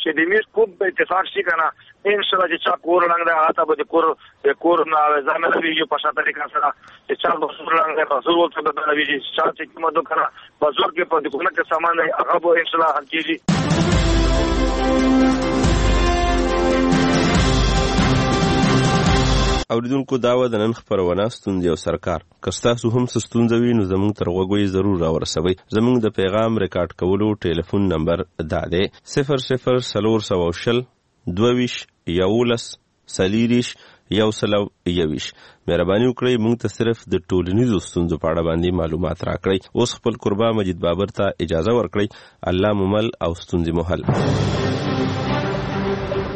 چې د میش کوم په اتفاق شي کنه ان شاء الله چې چا کور لنګ دا هاته به کور نه زمانه ویږي په شاته طریقه سره چې چا بسور لنګ بسور ولته به ویږي چا چې کومه دوه کنه بسور کې په دغه کې سامان هغه به ان شاء الله حل کیږي. اوریدونکو داوا د نن خبرونه ستونزې او سرکار کستاسو هم ستونزوي نو زموږ تر غوږی ضرور راورسوي. زموږ د پیغام ریکارډ کولو ټلیفون نمبر دا دی 00 22 11 سلیریش یو سلو یویش. مهرباني وکړئ موږ ته صرف د ټولنیزو ستونزو په اړه باندې معلومات راکړئ. اوس خپل قربا مجید بابر ته اجازه ورکړئ. الله ممل او ستونزې مو حل.